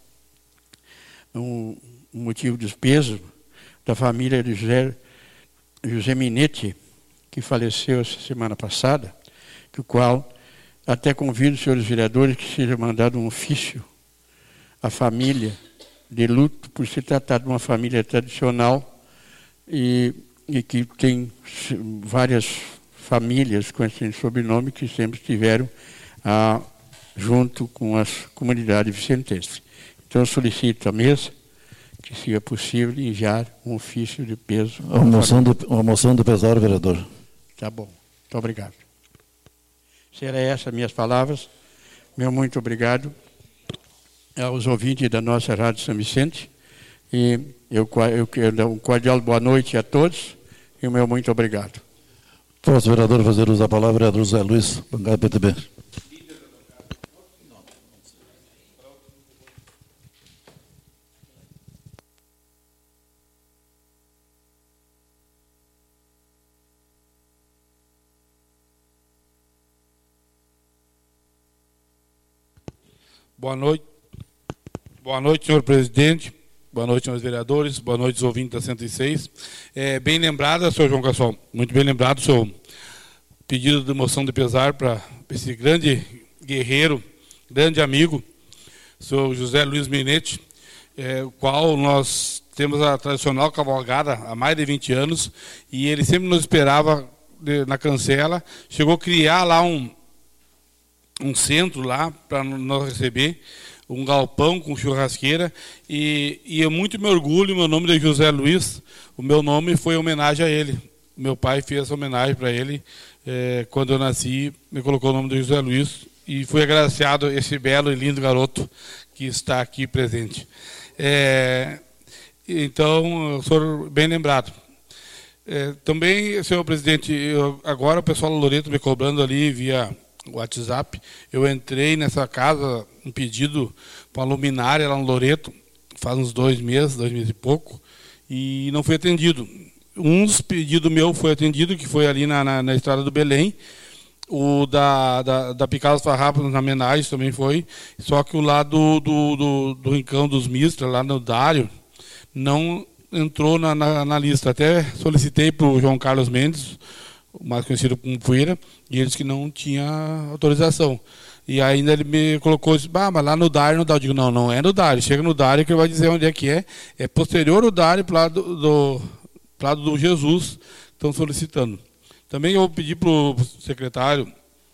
um, um motivo dos pesos da família de José, José Minetti, que faleceu essa semana passada, que o qual até convido os senhores vereadores que seja mandado um ofício à família de luto por se tratar de uma família tradicional e, e que tem várias famílias com esse sobrenome que sempre estiveram ah, junto com as comunidades vicentenses. Então, eu solicito à mesa que, se é possível, enviar um ofício de peso. Uma moção de, uma moção de pesar, vereador. Tá bom. Muito obrigado. Serão essas minhas palavras. Meu muito obrigado aos ouvintes da nossa Rádio São Vicente. E eu, eu quero dar um cordial boa noite a todos e o meu muito obrigado. Posso, vereador, fazer uso da palavra, vereador José Luiz, bancada P T B. Boa noite. Boa noite, senhor presidente. Boa noite, senhores vereadores. Boa noite, os ouvintes da cento e seis. É, bem lembrada, senhor João Cassol, muito bem lembrado o seu pedido de moção de pesar para esse grande guerreiro, grande amigo, senhor José Luiz Minetti, é, o qual nós temos a tradicional cavalgada há mais de vinte anos, e ele sempre nos esperava de, na cancela, chegou a criar lá um, um centro lá para nós receber, um galpão com churrasqueira, e, e eu muito me orgulho, meu nome é José Luiz, o meu nome foi em homenagem a ele. Meu pai fez essa homenagem para ele, é, quando eu nasci, me colocou o nome de José Luiz, e fui agraciado esse belo e lindo garoto que está aqui presente. É, então, o senhor bem lembrado. É, também, senhor presidente, eu, agora o pessoal do Loreto me cobrando ali via WhatsApp, eu entrei nessa casa, um pedido para uma luminária lá no Loreto, faz uns dois meses, dois meses e pouco, e não foi atendido. Um pedido meu foi atendido, que foi ali na, na, na estrada do Belém, o da, da, da Picada Farrapos na Menagem também foi, só que o lá do, do, do, do Rincão dos Mistras, lá no Dário, não entrou na, na, na lista. Até solicitei para o João Carlos Mendes, mais conhecido como Poeira, e eles que não tinha autorização. E ainda ele me colocou, disse, ah, mas lá no Dário, no Dário. Eu digo, não, não é no Dário. Chega no Dário que ele vai dizer onde é que é. É posterior ao Dário, para o lado do, do, lado do Jesus, estão solicitando. Também eu pedi para o secretário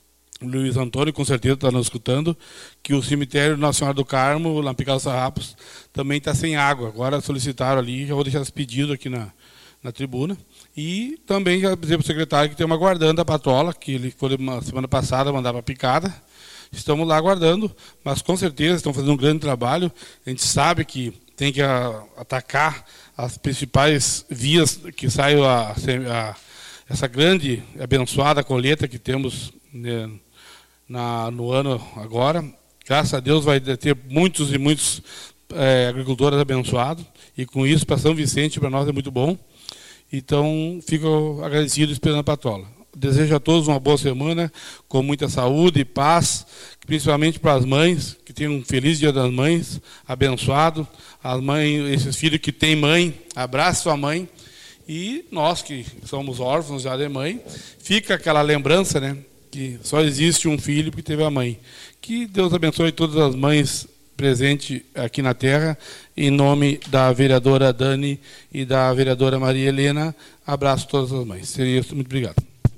Luiz Antônio, com certeza está nos escutando, que o cemitério Nossa Senhora do Carmo, lá em Picado dos Farrapos, também está sem água. Agora solicitaram ali, já vou deixar esse pedido aqui na, na tribuna. E também já dizer para o secretário que tem uma guardando a patrola, que ele foi uma semana passada mandar para Picada. Estamos lá aguardando, mas com certeza estão fazendo um grande trabalho. A gente sabe que tem que a, atacar as principais vias que saem a, a, essa grande abençoada colheita que temos, né, na, no ano agora. Graças a Deus vai ter muitos e muitos é, agricultores abençoados, e com isso para São Vicente, para nós é muito bom. Então, fico agradecido esperando a patrola. Desejo a todos uma boa semana, com muita saúde e paz, principalmente para as mães, que tenham um feliz Dia das Mães, abençoado. As mães, esses filhos que têm mãe, abrace sua mãe. E nós que somos órfãos já de mãe, fica aquela lembrança, né, que só existe um filho que teve a mãe. Que Deus abençoe todas as mães presentes aqui na terra, em nome da vereadora Dani e da vereadora Maria Helena. Abraço a todas as mães. Seria isso. Muito obrigado.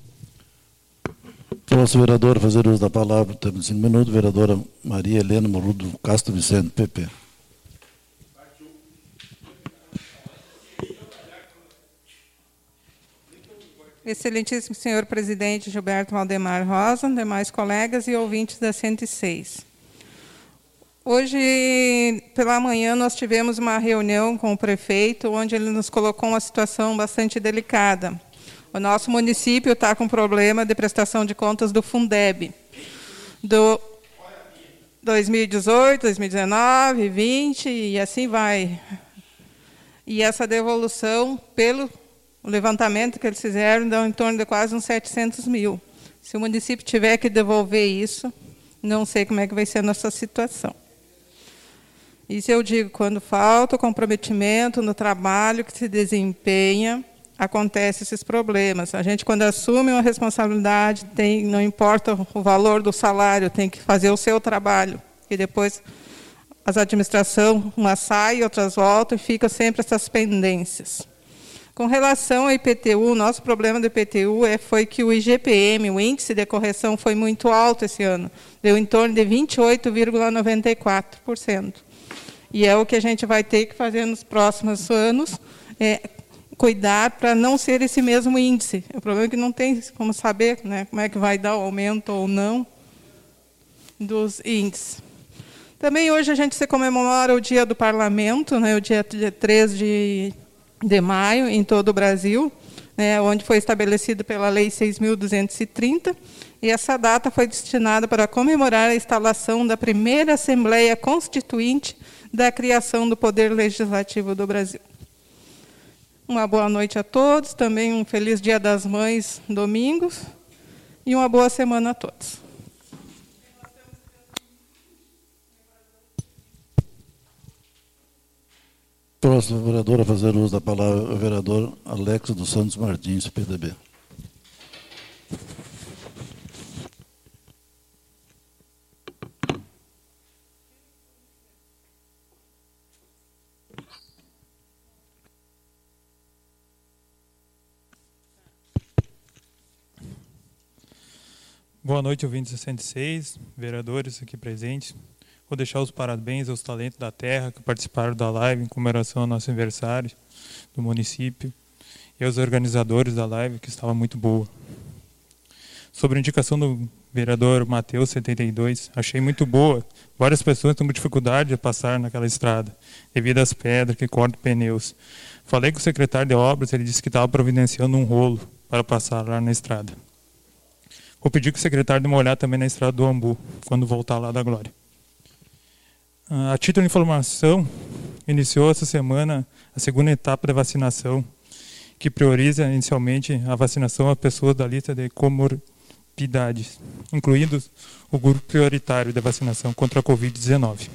Próximo vereador a fazer uso da palavra, temos cinco minutos, vereadora Maria Helena Morudo Castro Vicente, P P. Excelentíssimo senhor presidente Gilberto Valdemar Rosa, demais colegas e ouvintes da cento e seis. Hoje, pela manhã, nós tivemos uma reunião com o prefeito, onde ele nos colocou uma situação bastante delicada. O nosso município está com problema de prestação de contas do Fundeb, do dois mil e dezoito, dois mil e dezenove, vinte, e assim vai. E essa devolução, pelo levantamento que eles fizeram, dá em torno de quase uns setecentos mil. Se o município tiver que devolver isso, não sei como é que vai ser a nossa situação. Isso eu digo, quando falta o comprometimento no trabalho que se desempenha, acontecem esses problemas. A gente, quando assume uma responsabilidade, tem, não importa o valor do salário, tem que fazer o seu trabalho. E depois as administrações, umas saem, outras voltam, e fica sempre essas pendências. Com relação ao I P T U, o nosso problema do I P T U é, foi que o I G P M, o índice de correção, foi muito alto esse ano. Deu em torno de vinte e oito vírgula noventa e quatro por cento. E é o que a gente vai ter que fazer nos próximos anos, é, cuidar para não ser esse mesmo índice. O problema é que não tem como saber, né, como é que vai dar o aumento ou não dos índices. Também hoje a gente se comemora o Dia do Parlamento, né, o dia três de maio, em todo o Brasil, né, onde foi estabelecido pela Lei seis mil duzentos e trinta, e essa data foi destinada para comemorar a instalação da primeira Assembleia Constituinte da criação do Poder Legislativo do Brasil. Uma boa noite a todos, também um feliz Dia das Mães, domingos, e uma boa semana a todos. Próximo vereador a fazer uso da palavra é o vereador Alex dos Santos Martins, P D B. Boa noite, ouvintes da cento e seis, vereadores aqui presentes. Vou deixar os parabéns aos talentos da terra que participaram da live em comemoração ao nosso aniversário do município e aos organizadores da live, que estava muito boa. Sobre a indicação do vereador Mateus setenta e dois, achei muito boa. Várias pessoas têm dificuldade de passar naquela estrada, devido às pedras que cortam pneus. Falei com o secretário de obras, ele disse que estava providenciando um rolo para passar lá na estrada. Vou pedir que o secretário dê uma olhada também na estrada do Ambu, quando voltar lá da Glória. A título de informação, iniciou essa semana a segunda etapa da vacinação, que prioriza inicialmente a vacinação a pessoas da lista de comorbidades, incluindo o grupo prioritário da vacinação contra a covid dezenove.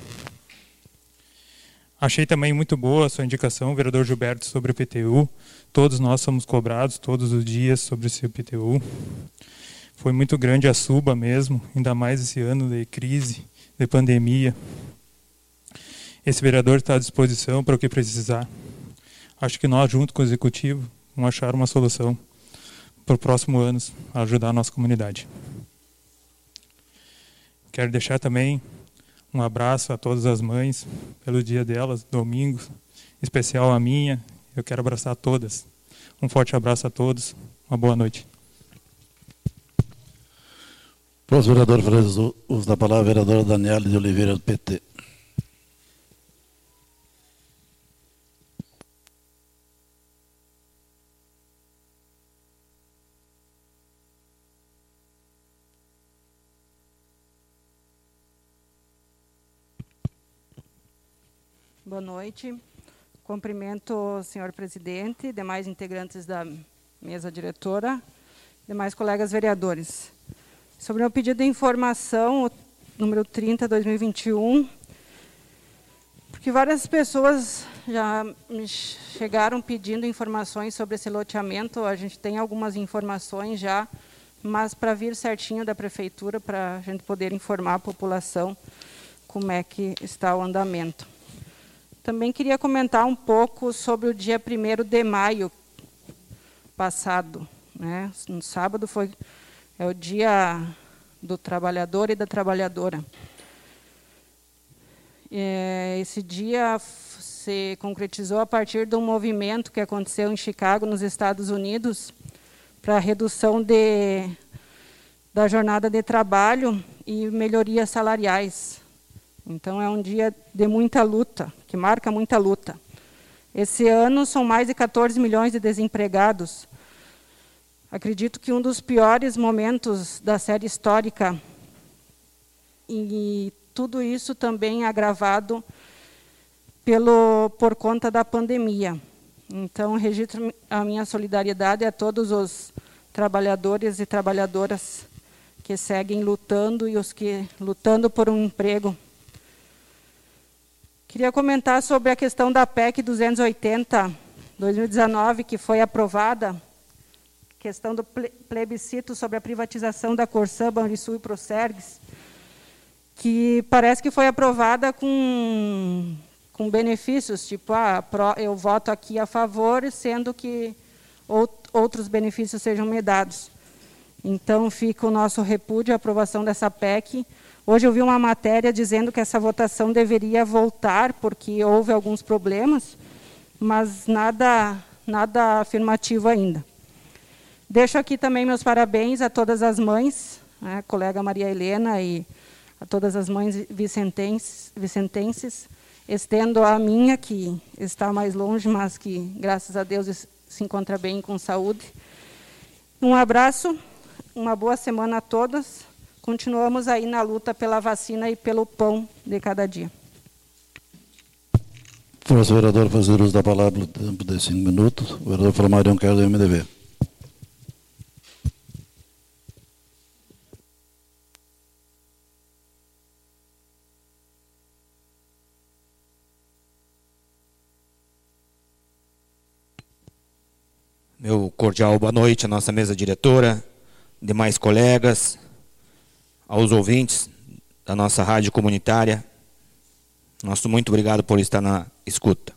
Achei também muito boa a sua indicação, vereador Gilberto, sobre o I P T U. Todos nós somos cobrados todos os dias sobre esse I P T U. Foi muito grande a suba mesmo, ainda mais esse ano de crise, de pandemia. Esse vereador está à disposição para o que precisar. Acho que nós, junto com o Executivo, vamos achar uma solução para o próximo ano, a ajudar a nossa comunidade. quero deixar também um abraço a todas as mães pelo dia delas, domingo, especial a minha. Eu quero abraçar todas. Um forte abraço a todos. Uma boa noite. Próximo vereador, faz uso da palavra, a vereadora Daniela de Oliveira, do P T. Boa noite. Cumprimento o senhor presidente, demais integrantes da mesa diretora, demais colegas vereadores. Sobre o pedido de informação, o número trinta, dois mil e vinte e um, porque várias pessoas já me chegaram pedindo informações sobre esse loteamento. A gente tem algumas informações já, mas para vir certinho da prefeitura, para a gente poder informar a população como é que está o andamento. Também queria comentar um pouco sobre o dia primeiro de maio passado, né? No sábado foi é o dia do trabalhador e da trabalhadora. É, esse dia se concretizou a partir de um movimento que aconteceu em Chicago, nos Estados Unidos, para a redução de, da jornada de trabalho e melhorias salariais. Então, é um dia de muita luta, que marca muita luta. Esse ano, são mais de quatorze milhões de desempregados. Acredito que um dos piores momentos da série histórica, e tudo isso também agravado pelo, por conta da pandemia. Então, registro a minha solidariedade a todos os trabalhadores e trabalhadoras que seguem lutando e os que lutando por um emprego. Queria comentar sobre a questão da P E C duzentos e oitenta, dois mil e dezenove, que foi aprovada, questão do plebiscito sobre a privatização da Corsã, Banrisul e Procergs, que parece que foi aprovada com, com benefícios, tipo, ah, eu voto aqui a favor, sendo que outros benefícios sejam me dados. Então, fica o nosso repúdio à aprovação dessa P E C. Hoje eu vi uma matéria dizendo que essa votação deveria voltar, porque houve alguns problemas, mas nada, nada afirmativo ainda. Deixo aqui também meus parabéns a todas as mães, né, colega Maria Helena e a todas as mães vicentenses, vicentenses, estendo a minha, que está mais longe, mas que, graças a Deus, se encontra bem com saúde. Um abraço, uma boa semana a todas. Continuamos aí na luta pela vacina e pelo pão de cada dia. Próximo vereador, fazer uso da palavra no tempo de cinco minutos. O vereador Flamarião Quero, do M D B. Meu cordial boa noite à nossa mesa diretora, demais colegas, aos ouvintes da nossa rádio comunitária. Nosso muito obrigado por estar na escuta.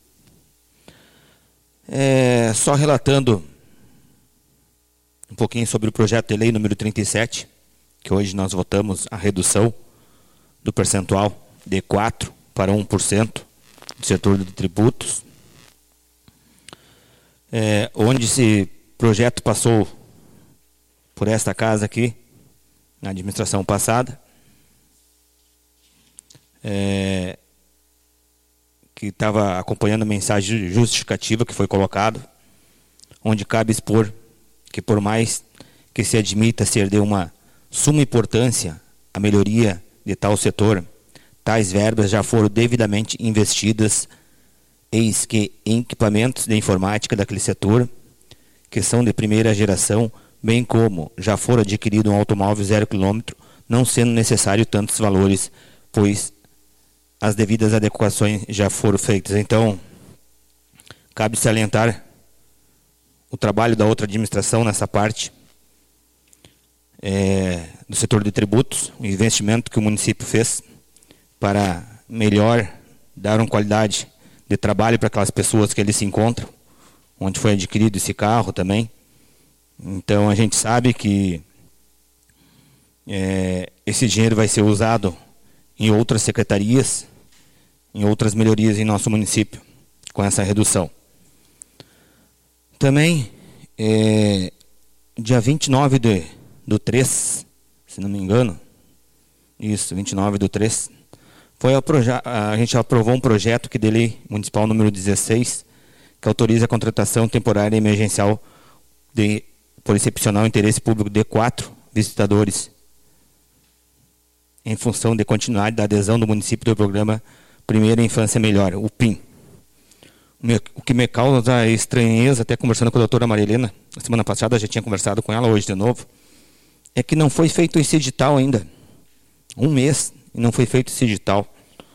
É, só relatando um pouquinho sobre o projeto de lei número trinta e sete, que hoje nós votamos a redução do percentual de quatro para um por cento do setor de tributos, é, onde esse projeto passou por esta casa aqui, na administração passada, é, que estava acompanhando a mensagem justificativa que foi colocado, onde cabe expor que, por mais que se admita ser de uma suma importância a melhoria de tal setor, tais verbas já foram devidamente investidas, eis que em equipamentos de informática daquele setor, que são de primeira geração, bem como já for adquirido um automóvel zero quilômetro, não sendo necessário tantos valores, pois as devidas adequações já foram feitas. Então, cabe salientar o trabalho da outra administração nessa parte, é, do setor de tributos, o investimento que o município fez para melhor dar uma qualidade de trabalho para aquelas pessoas que ali se encontram, onde foi adquirido esse carro também. Então, a gente sabe que é, esse dinheiro vai ser usado em outras secretarias, em outras melhorias em nosso município, com essa redução. Também, é, dia vinte e nove de, do três, se não me engano, isso, vinte e nove do três, foi a, a gente aprovou um projeto que de lei municipal número dezesseis, que autoriza a contratação temporária e emergencial de, por excepcional interesse público de quatro visitadores, em função de continuidade da adesão do município do programa Primeira Infância Melhor, o P I M. O que me causa estranheza, até conversando com a doutora Marilena, na semana passada já tinha conversado com ela, hoje de novo, é que não foi feito esse edital ainda. Um mês e não foi feito esse edital.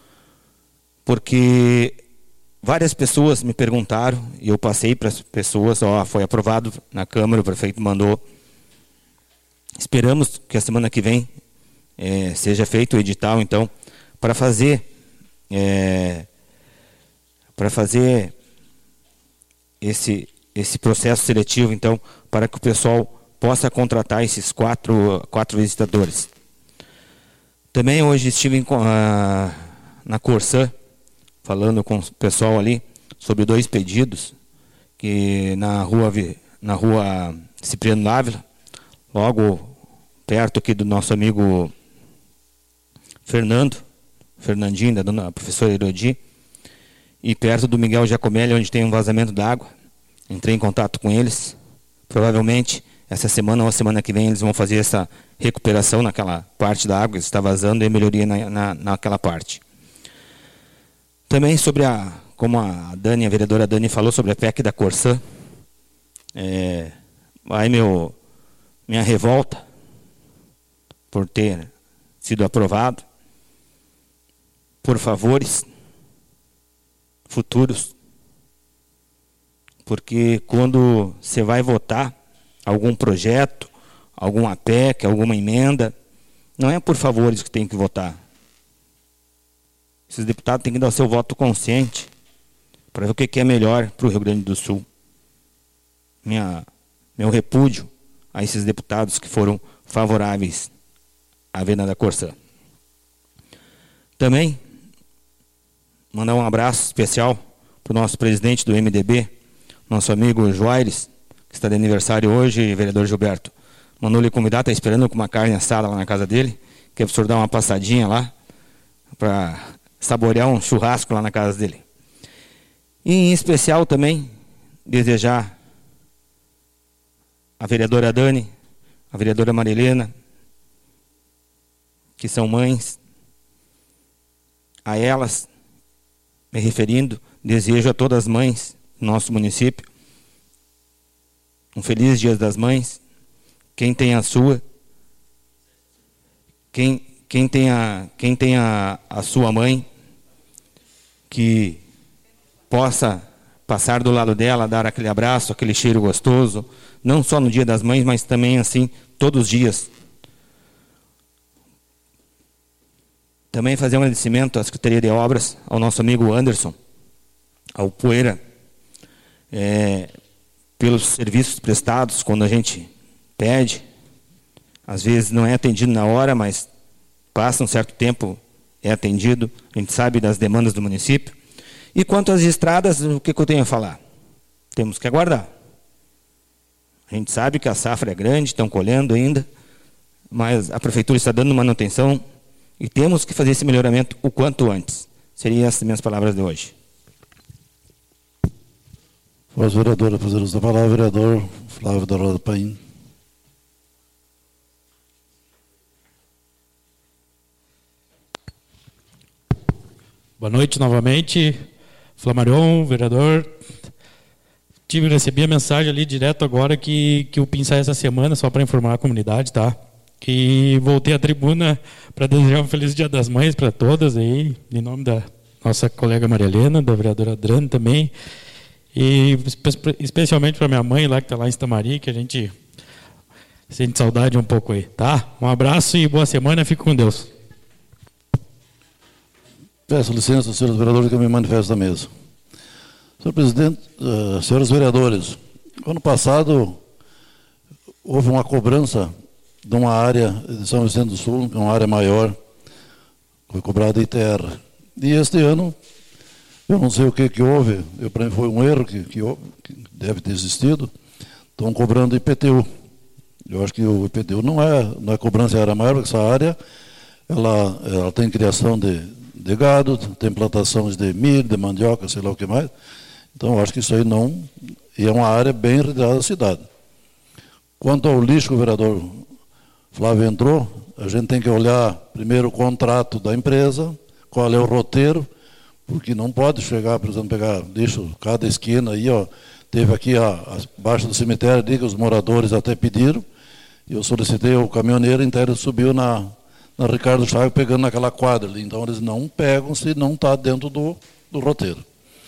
Porque várias pessoas me perguntaram, e eu passei para as pessoas, ó, foi aprovado na Câmara, o prefeito mandou. Esperamos que a semana que vem é, seja feito o edital, então, para fazer, é, para fazer esse, esse processo seletivo, então, para que o pessoal possa contratar esses quatro, quatro visitadores. Também hoje estive em, uh, na Corsã, falando com o pessoal ali sobre dois pedidos, que na rua, na rua Cipriano Lávila, logo perto aqui do nosso amigo Fernando, Fernandinho, da dona professora Erodi, e perto do Miguel Giacomelli, onde tem um vazamento d'água. Entrei em contato com eles. Provavelmente essa semana ou a semana que vem eles vão fazer essa recuperação naquela parte da água que está vazando e melhoria na, na, naquela parte. Também sobre a, como a Dani, a vereadora Dani falou sobre a P E C da Corsã, é, aí meu, minha revolta por ter sido aprovado, por favores futuros, porque quando você vai votar algum projeto, alguma P E C, alguma emenda, não é por favores que tem que votar. Esses deputados têm que dar o seu voto consciente para ver o que é melhor para o Rio Grande do Sul. Minha, meu repúdio a esses deputados que foram favoráveis à venda da Corsã. Também mandar um abraço especial para o nosso presidente do M D B, nosso amigo Joaires, que está de aniversário hoje, vereador Gilberto. Mandou lhe convidar, está esperando com uma carne assada lá na casa dele, que é para o senhor dar uma passadinha lá, para saborear um churrasco lá na casa dele. E em especial também, desejar a vereadora Dani, a vereadora Marilena, que são mães, a elas, me referindo, desejo a todas as mães do nosso município um feliz Dia das Mães. Quem tem a sua, quem, quem tem, a, quem tem a, a sua mãe, que possa passar do lado dela, dar aquele abraço, aquele cheiro gostoso, não só no Dia das Mães, mas também assim, todos os dias. Também fazer um agradecimento à Secretaria de Obras, ao nosso amigo Anderson, ao Poeira, é, pelos serviços prestados, quando a gente pede, às vezes não é atendido na hora, mas passa um certo tempo, é atendido, a gente sabe das demandas do município. E quanto às estradas, o que, que eu tenho a falar? Temos que aguardar. A gente sabe que a safra é grande, estão colhendo ainda, mas a prefeitura está dando manutenção e temos que fazer esse melhoramento o quanto antes. Seriam essas minhas palavras de hoje. Voz vereadora, fazer uso da palavra, vereador Flávio da Roda Paim. Boa noite novamente, Flamarion, vereador. Tive recebi a mensagem ali direto agora que, que o P I M sai essa semana, só para informar a comunidade, tá? E voltei à tribuna para desejar um feliz Dia das Mães para todas aí, em nome da nossa colega Maria Helena, da vereadora Adrano também, e especialmente para minha mãe lá que está lá em Estamari, que a gente sente saudade um pouco aí, tá? Um abraço e boa semana, fique com Deus. Peço licença, senhores vereadores, que eu me manifesto da mesa. Senhor presidente, uh, senhores vereadores, ano passado houve uma cobrança de uma área de São Vicente do Sul, uma área maior, foi cobrada I T R. E este ano, eu não sei o que, que houve, eu, para mim foi um erro que, que, houve, que deve ter existido, estão cobrando I P T U. Eu acho que o I P T U não é, não é cobrança de área maior, porque essa área ela, ela tem criação de, de gado, tem plantações de milho, de mandioca, sei lá o que mais. Então, eu acho que isso aí não... E é uma área bem retirada da cidade. Quanto ao lixo que o vereador Flávio entrou, a gente tem que olhar primeiro o contrato da empresa, qual é o roteiro, porque não pode chegar, por exemplo, pegar lixo cada esquina aí, ó. Teve aqui a, abaixo do cemitério ali que os moradores até pediram, e eu solicitei o caminhoneiro, então ele subiu na, na Ricardo Chaves pegando naquela quadra ali. Então eles não pegam se não está dentro do, do roteiro.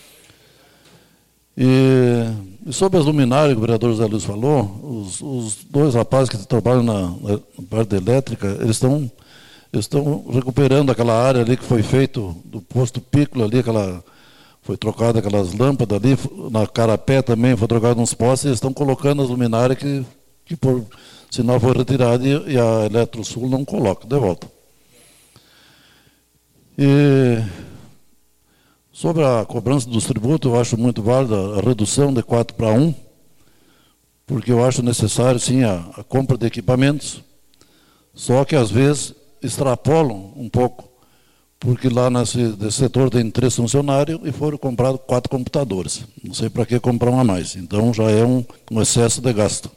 E, e sobre as luminárias que o vereador José Luiz falou, os, os dois rapazes que trabalham na, na parte elétrica, eles estão eles estão recuperando aquela área ali que foi feito do posto Piccolo ali, aquela, foi trocada aquelas lâmpadas ali, na Carapé também foi trocado uns postes, e eles estão colocando as luminárias que, que por sinal foi retirado e, e a Eletrosul não coloca, de volta. E sobre a cobrança dos tributos, eu acho muito válida a redução de quatro para um, porque eu acho necessário, sim, a, a compra de equipamentos, só que, às vezes, extrapolam um pouco, porque lá nesse, nesse setor tem três funcionários e foram comprados quatro computadores. Não sei para que comprar um a mais. Então, já é um, um excesso de gasto.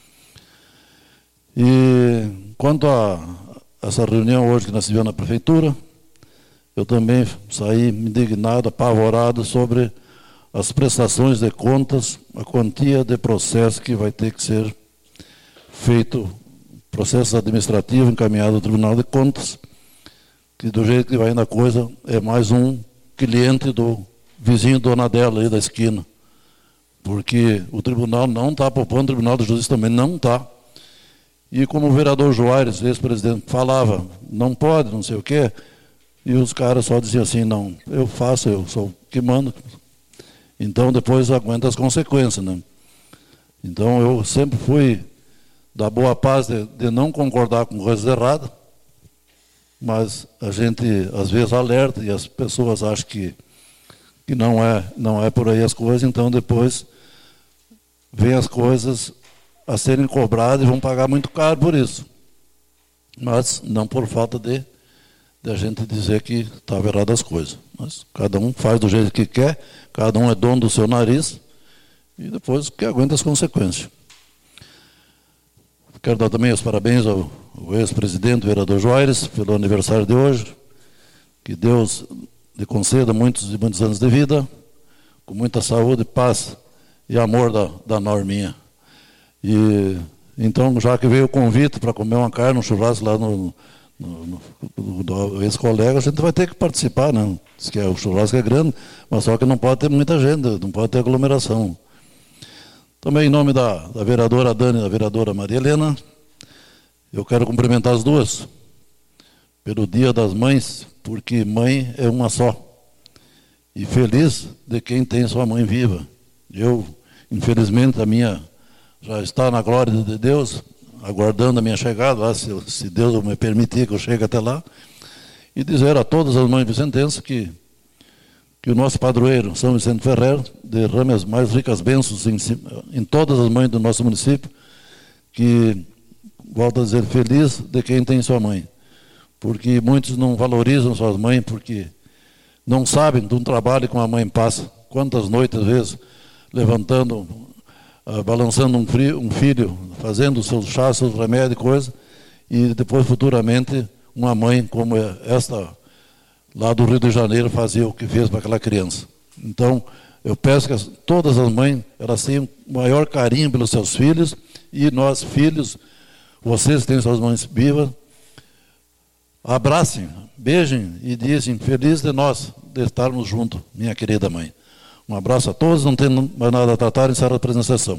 E, quanto a essa reunião hoje que nós tivemos na prefeitura, eu também saí indignado, apavorado sobre as prestações de contas, a quantia de processo que vai ter que ser feito, processo administrativo encaminhado ao Tribunal de Contas, que do jeito que vai indo a coisa, é mais um cliente do vizinho Dona Dela aí da esquina. Porque o tribunal não está poupando, o Tribunal de Justiça também não está. E como o vereador Joares, ex-presidente, falava, não pode, não sei o quê, e os caras só diziam assim, não, eu faço, eu sou o que mando. Então, depois aguenta as consequências, né? Então, eu sempre fui da boa paz de, de não concordar com coisas erradas, mas a gente, às vezes, alerta e as pessoas acham que, que não, é, não é por aí as coisas, então, depois, vem as coisas a serem cobradas e vão pagar muito caro por isso. Mas não por falta de de a gente dizer que estava errado as coisas. Mas cada um faz do jeito que quer, cada um é dono do seu nariz, e depois que aguenta as consequências. Quero dar também os parabéns ao, ao ex-presidente, o vereador Joares, pelo aniversário de hoje. Que Deus lhe conceda muitos e muitos anos de vida, com muita saúde, paz e amor da, da Norminha. E, então, já que veio o convite para comer uma carne, um churrasco lá no... No, no, no, do ex-colega, a gente vai ter que participar, né? Diz que é, o churrasco é grande, mas só que não pode ter muita gente, não pode ter aglomeração. Também em nome da, da vereadora Dani e da vereadora Maria Helena, eu quero cumprimentar as duas pelo Dia das Mães, porque mãe é uma só. E feliz de quem tem sua mãe viva. Eu, infelizmente, a minha já está na glória de Deus, aguardando a minha chegada, lá, se, se Deus me permitir que eu chegue até lá, e dizer a todas as mães vicentenses que, que o nosso padroeiro, São Vicente Ferrer, derrame as mais ricas bênçãos em, em todas as mães do nosso município, que, volto a dizer, feliz de quem tem sua mãe, porque muitos não valorizam suas mães, porque não sabem de um trabalho que uma mãe passa, quantas noites, às vezes, levantando... Uh, balançando um, frio, um filho, fazendo seus chás, seus remédios e coisa, e depois, futuramente, uma mãe como esta, lá do Rio de Janeiro, fazia o que fez para aquela criança. Então, eu peço que as, todas as mães, elas tenham o maior carinho pelos seus filhos, e nós, filhos, vocês que têm suas mães vivas, abracem, beijem e dizem, feliz de nós, de estarmos juntos, minha querida mãe. Um abraço a todos, não tem mais nada a tratar, encerra a apresentação.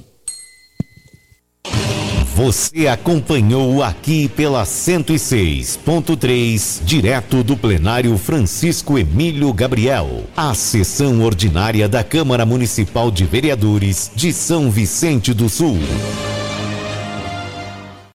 Você acompanhou aqui pela cento e seis ponto três, direto do plenário Francisco Emílio Gabriel, a sessão ordinária da Câmara Municipal de Vereadores de São Vicente do Sul.